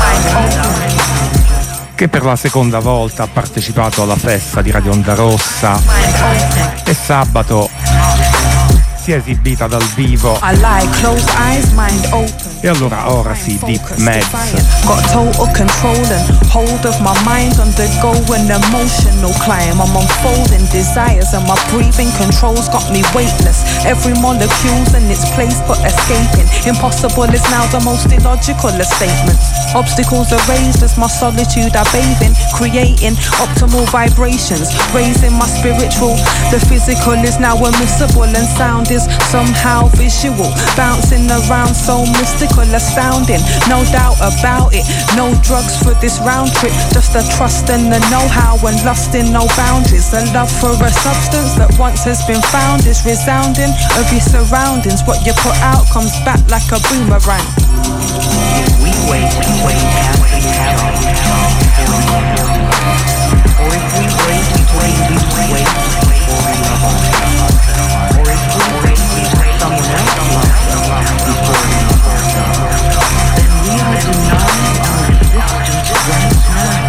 che per la seconda volta ha partecipato alla festa di Radio Onda Rossa e sabato si è esibita dal vivo. E allora Ora Sì, Deep Meds. Got total control and hold of my mind, undergo an emotional climb. I'm unfolding desires and my breathing controls got me weightless. Every molecule's in its place but escaping. Impossible is now the most illogical of statements. Obstacles are raised as my solitude I bathe in, creating optimal vibrations, raising my spiritual. The physical is now unmissable and sound is somehow visual, bouncing around so mystical, astounding. No doubt about it, no drugs for this round trip, just a trust and the know-how and lust in no boundaries. A love for a substance that once has been found is resounding of your surroundings. What you put out comes back like a boomerang. If we wait, have we have or if we wait, for love ourselves. Or if we wait, someone else loves before we love ourselves. Then we are denying our existence right now.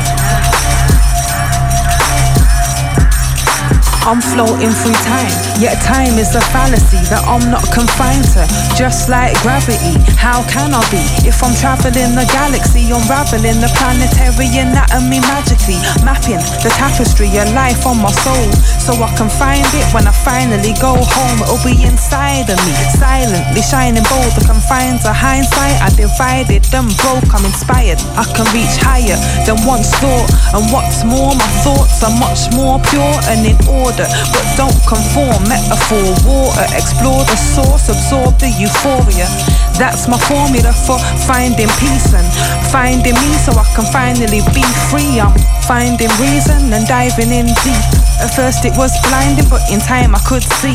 I'm floating through time, yet time is a fallacy that I'm not confined to. Just like gravity, how can I be? If I'm traveling the galaxy, unraveling the planetary anatomy magically, mapping the tapestry of life on my soul, so I can find it when I finally go home. It'll be inside of me, silently shining bold. The confines of hindsight, I divided and broke, I'm inspired. I can reach higher than once thought, and what's more, my thoughts are much more pure and in order, but don't conform. Metaphor, water, explore the source, absorb the euphoria. That's my formula for finding peace and finding me, so I can finally be free. I'm finding reason and diving in deep. At first it was blinding, but in time I could see.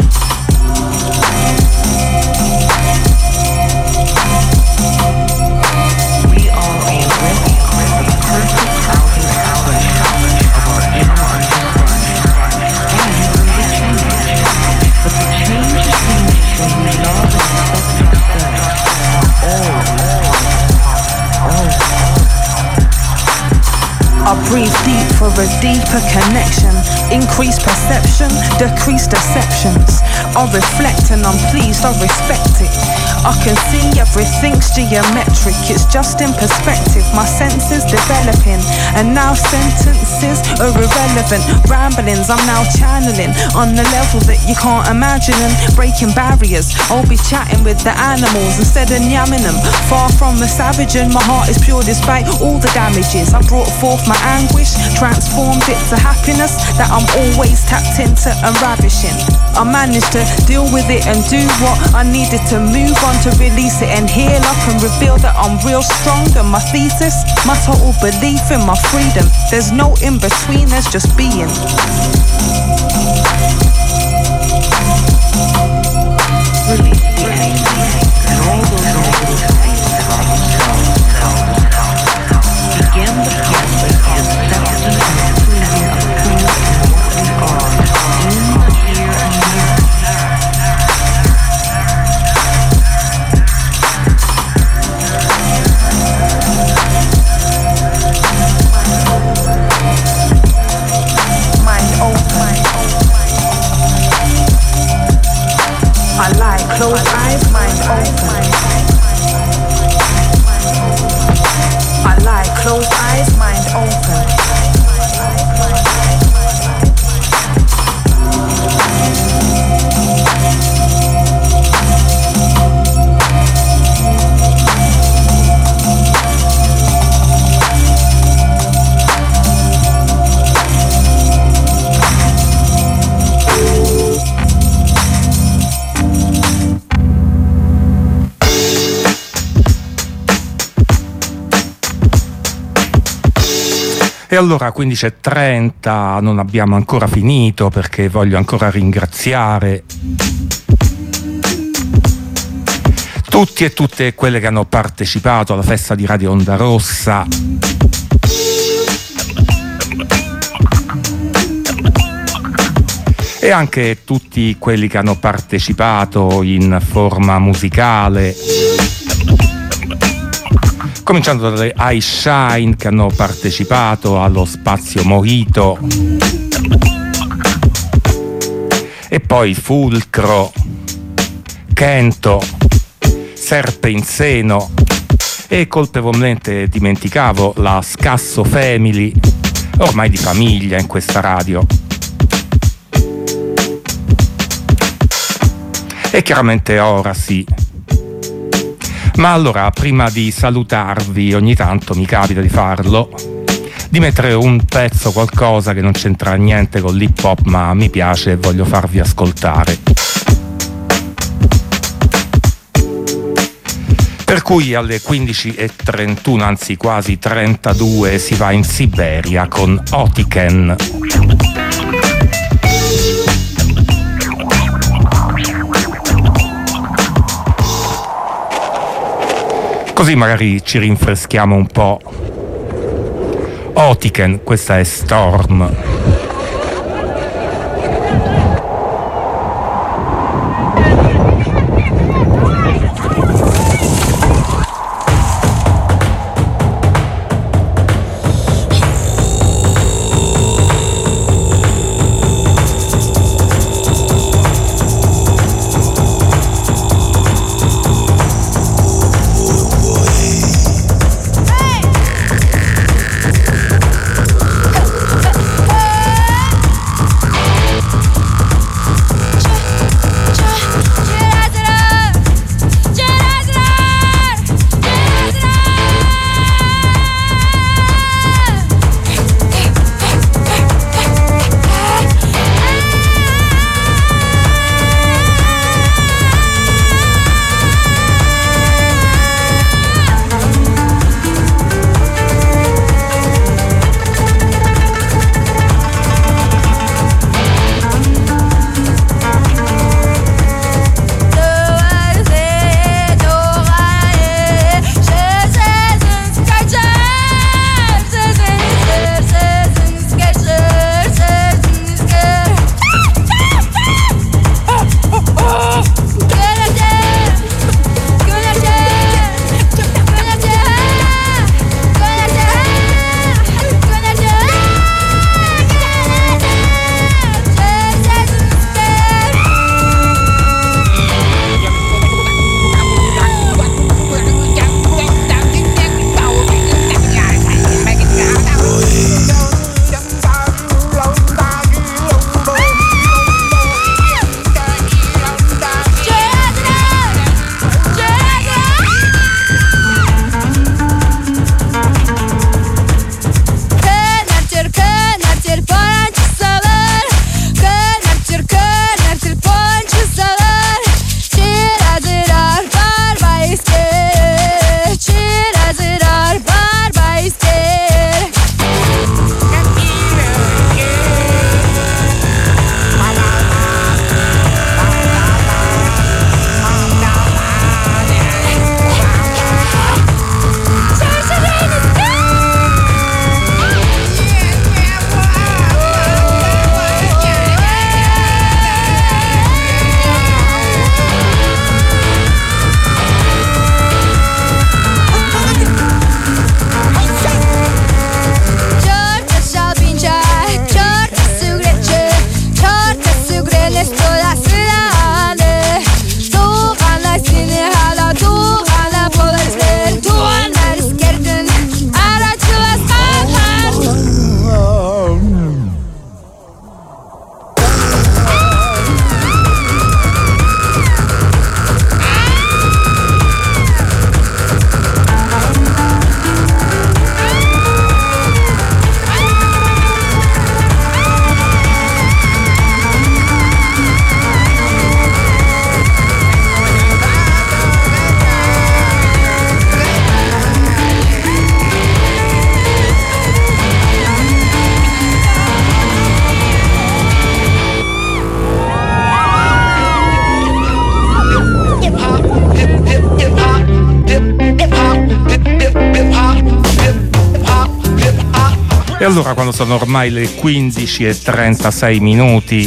We are already the perfect thousand expression of our inner understanding. But the change is when we love and accept ourselves. I breathe deep for a deeper connection. Increase perception, decrease deceptions. I reflect and I'm pleased, I respect it. I can see everything's geometric, it's just in perspective. My senses developing, and now sentences are irrelevant. Ramblings I'm now channeling on the level that you can't imagine, and breaking barriers. I'll be chatting with the animals instead of yamming them. Far from a savage and my heart is pure despite all the damages. I brought forth my anguish, transformed it to happiness that I'm always tapped into and ravishing. I managed to deal with it and do what I needed to move on, to release it and heal up and reveal that I'm real strong. And my thesis, my total belief in my freedom. There's no in between, there's just being. Release the anger and all those negative feelings about ourselves. Begin the process of acceptance and pleasing of food and what lie, closed eyes, mind open. I lie, closed eyes, mind open. E allora 15:30, non abbiamo ancora finito perché voglio ancora ringraziare tutti e tutte quelle che hanno partecipato alla festa di Radio Onda Rossa. E anche tutti quelli che hanno partecipato in forma musicale, cominciando dalle I Shine che hanno partecipato allo Spazio Mojito, e poi Fulcro, Kento, Serpe in Seno, e colpevolmente dimenticavo la Scasso Family, ormai di famiglia in questa radio. E chiaramente ora sì. Ma allora, prima di salutarvi, ogni tanto mi capita di farlo, di mettere un pezzo, qualcosa che non c'entra niente con l'hip hop, ma mi piace e voglio farvi ascoltare. Per cui alle 15:31, anzi quasi 32, si va in Siberia con Otiken. Così magari ci rinfreschiamo un po'. Otiken, questa è Storm. Hey! allora, quando sono ormai le 15:36 minuti,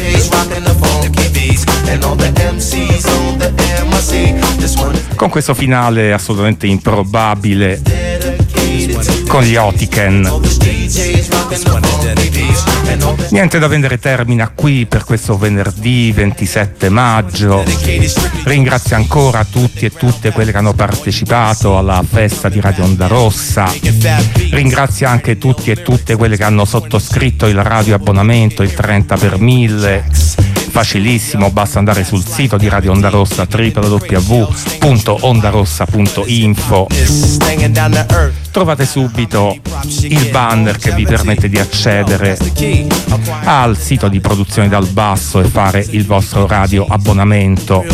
con questo finale assolutamente improbabile con gli Otiken, niente da vendere termina qui per questo venerdì 27 maggio. Ringrazio ancora tutti e tutte quelle che hanno partecipato alla festa di Radio Onda Rossa. Ringrazio anche tutti e tutte quelle che hanno sottoscritto il radio abbonamento, il 30 per 1000. Facilissimo, basta andare sul sito di Radio Onda Rossa, www.ondarossa.info. Trovate subito il banner che vi permette di accedere al sito di Produzioni dal Basso e fare il vostro radio abbonamento.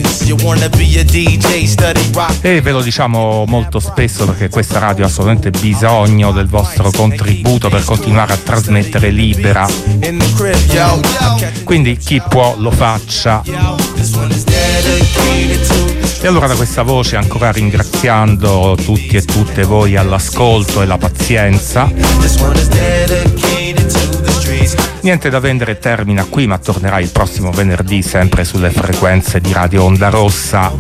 E ve lo diciamo molto spesso perché questa radio ha assolutamente bisogno del vostro contributo per continuare a trasmettere libera. Quindi chi può lo faccia. E allora, da questa voce, ancora ringraziando tutti e tutte voi all'ascolto e la pazienza, niente da vendere termina qui, ma tornerà il prossimo venerdì sempre sulle frequenze di Radio Onda Rossa.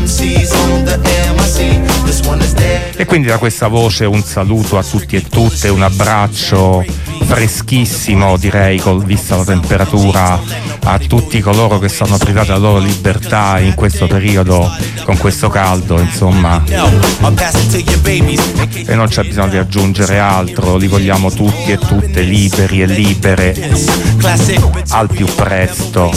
E quindi da questa voce un saluto a tutti e tutte, un abbraccio freschissimo, direi, vista la temperatura, a tutti coloro che sono privati della loro libertà in questo periodo con questo caldo, insomma, e non c'è bisogno di aggiungere altro. Li vogliamo tutti e tutte liberi e libere al più presto.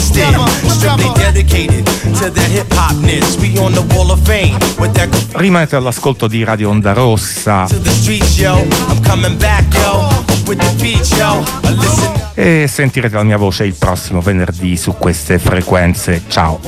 Rimanete all'ascolto di Radio Onda Rossa e sentirete la mia voce il prossimo venerdì su queste frequenze. Ciao.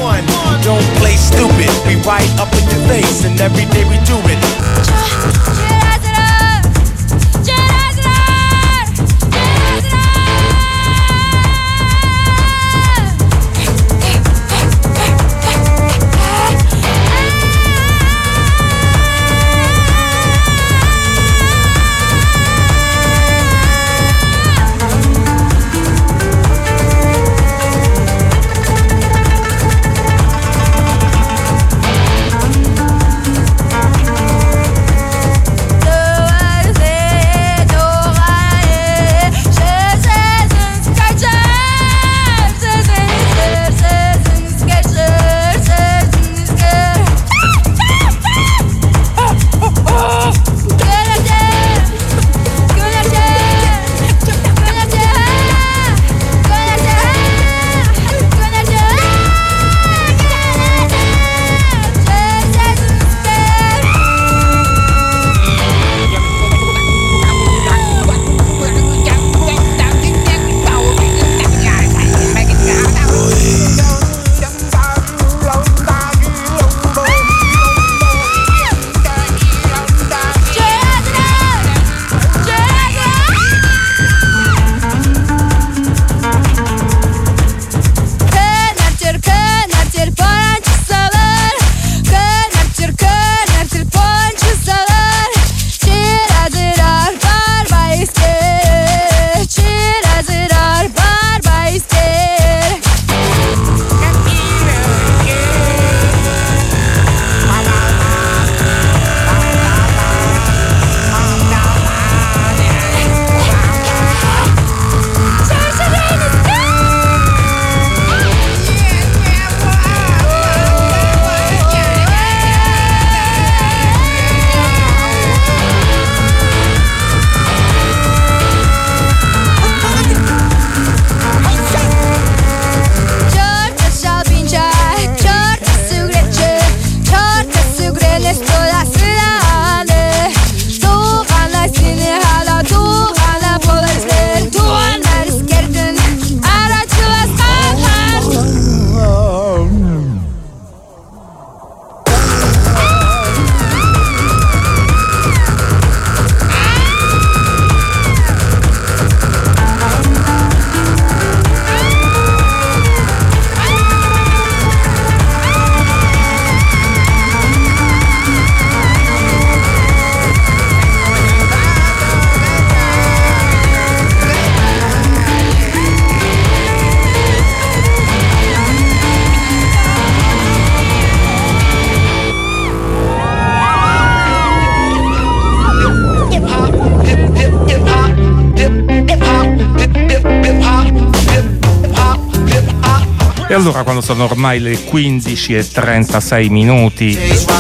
allora, quando sono ormai le 15:36 minuti,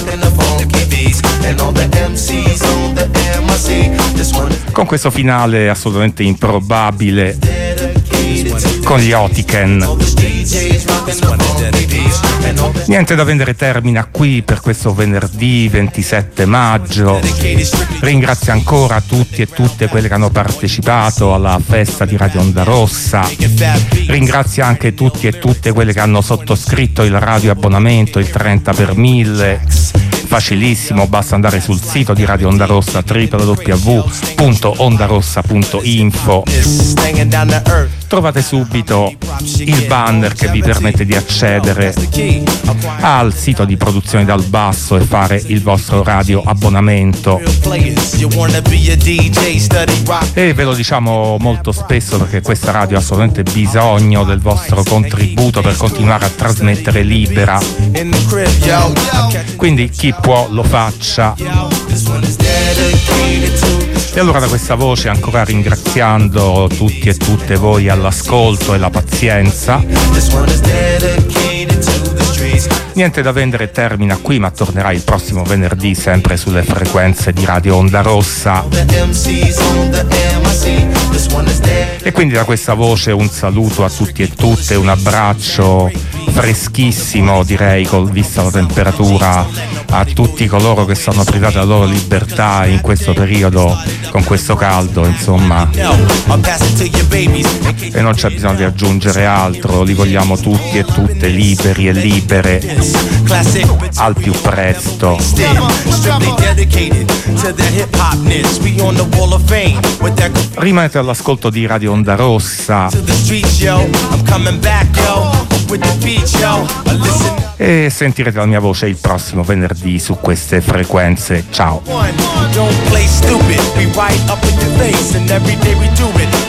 con questo finale assolutamente improbabile con gli Otiken, niente da vendere termina qui per questo venerdì 27 maggio. Ringrazio ancora tutti e tutte quelle che hanno partecipato alla festa di Radio Onda Rossa. Ringrazio anche tutti e tutte quelle che hanno sottoscritto il radio abbonamento, il 30 per 1000. Facilissimo, basta andare sul sito di Radio Onda Rossa, www.ondarossa.info. Trovate subito il banner che vi permette di accedere al sito di Produzioni dal Basso e fare il vostro radio abbonamento. E ve lo diciamo molto spesso perché questa radio ha assolutamente bisogno del vostro contributo per continuare a trasmettere libera. Quindi chi può lo faccia. E allora, da questa voce, ancora ringraziando tutti e tutte voi all'ascolto e la pazienza, niente da vendere termina qui, ma tornerà il prossimo venerdì sempre sulle frequenze di Radio Onda Rossa. E quindi da questa voce un saluto a tutti e tutte, un abbraccio freschissimo, direi, vista la temperatura, a tutti coloro che sono privati della loro libertà in questo periodo con questo caldo, insomma, e non c'è bisogno di aggiungere altro. Li vogliamo tutti e tutte liberi e libere al più presto. Rimanete all'ascolto di Radio Onda Rossa e sentirete la mia voce il prossimo venerdì su queste frequenze. Ciao.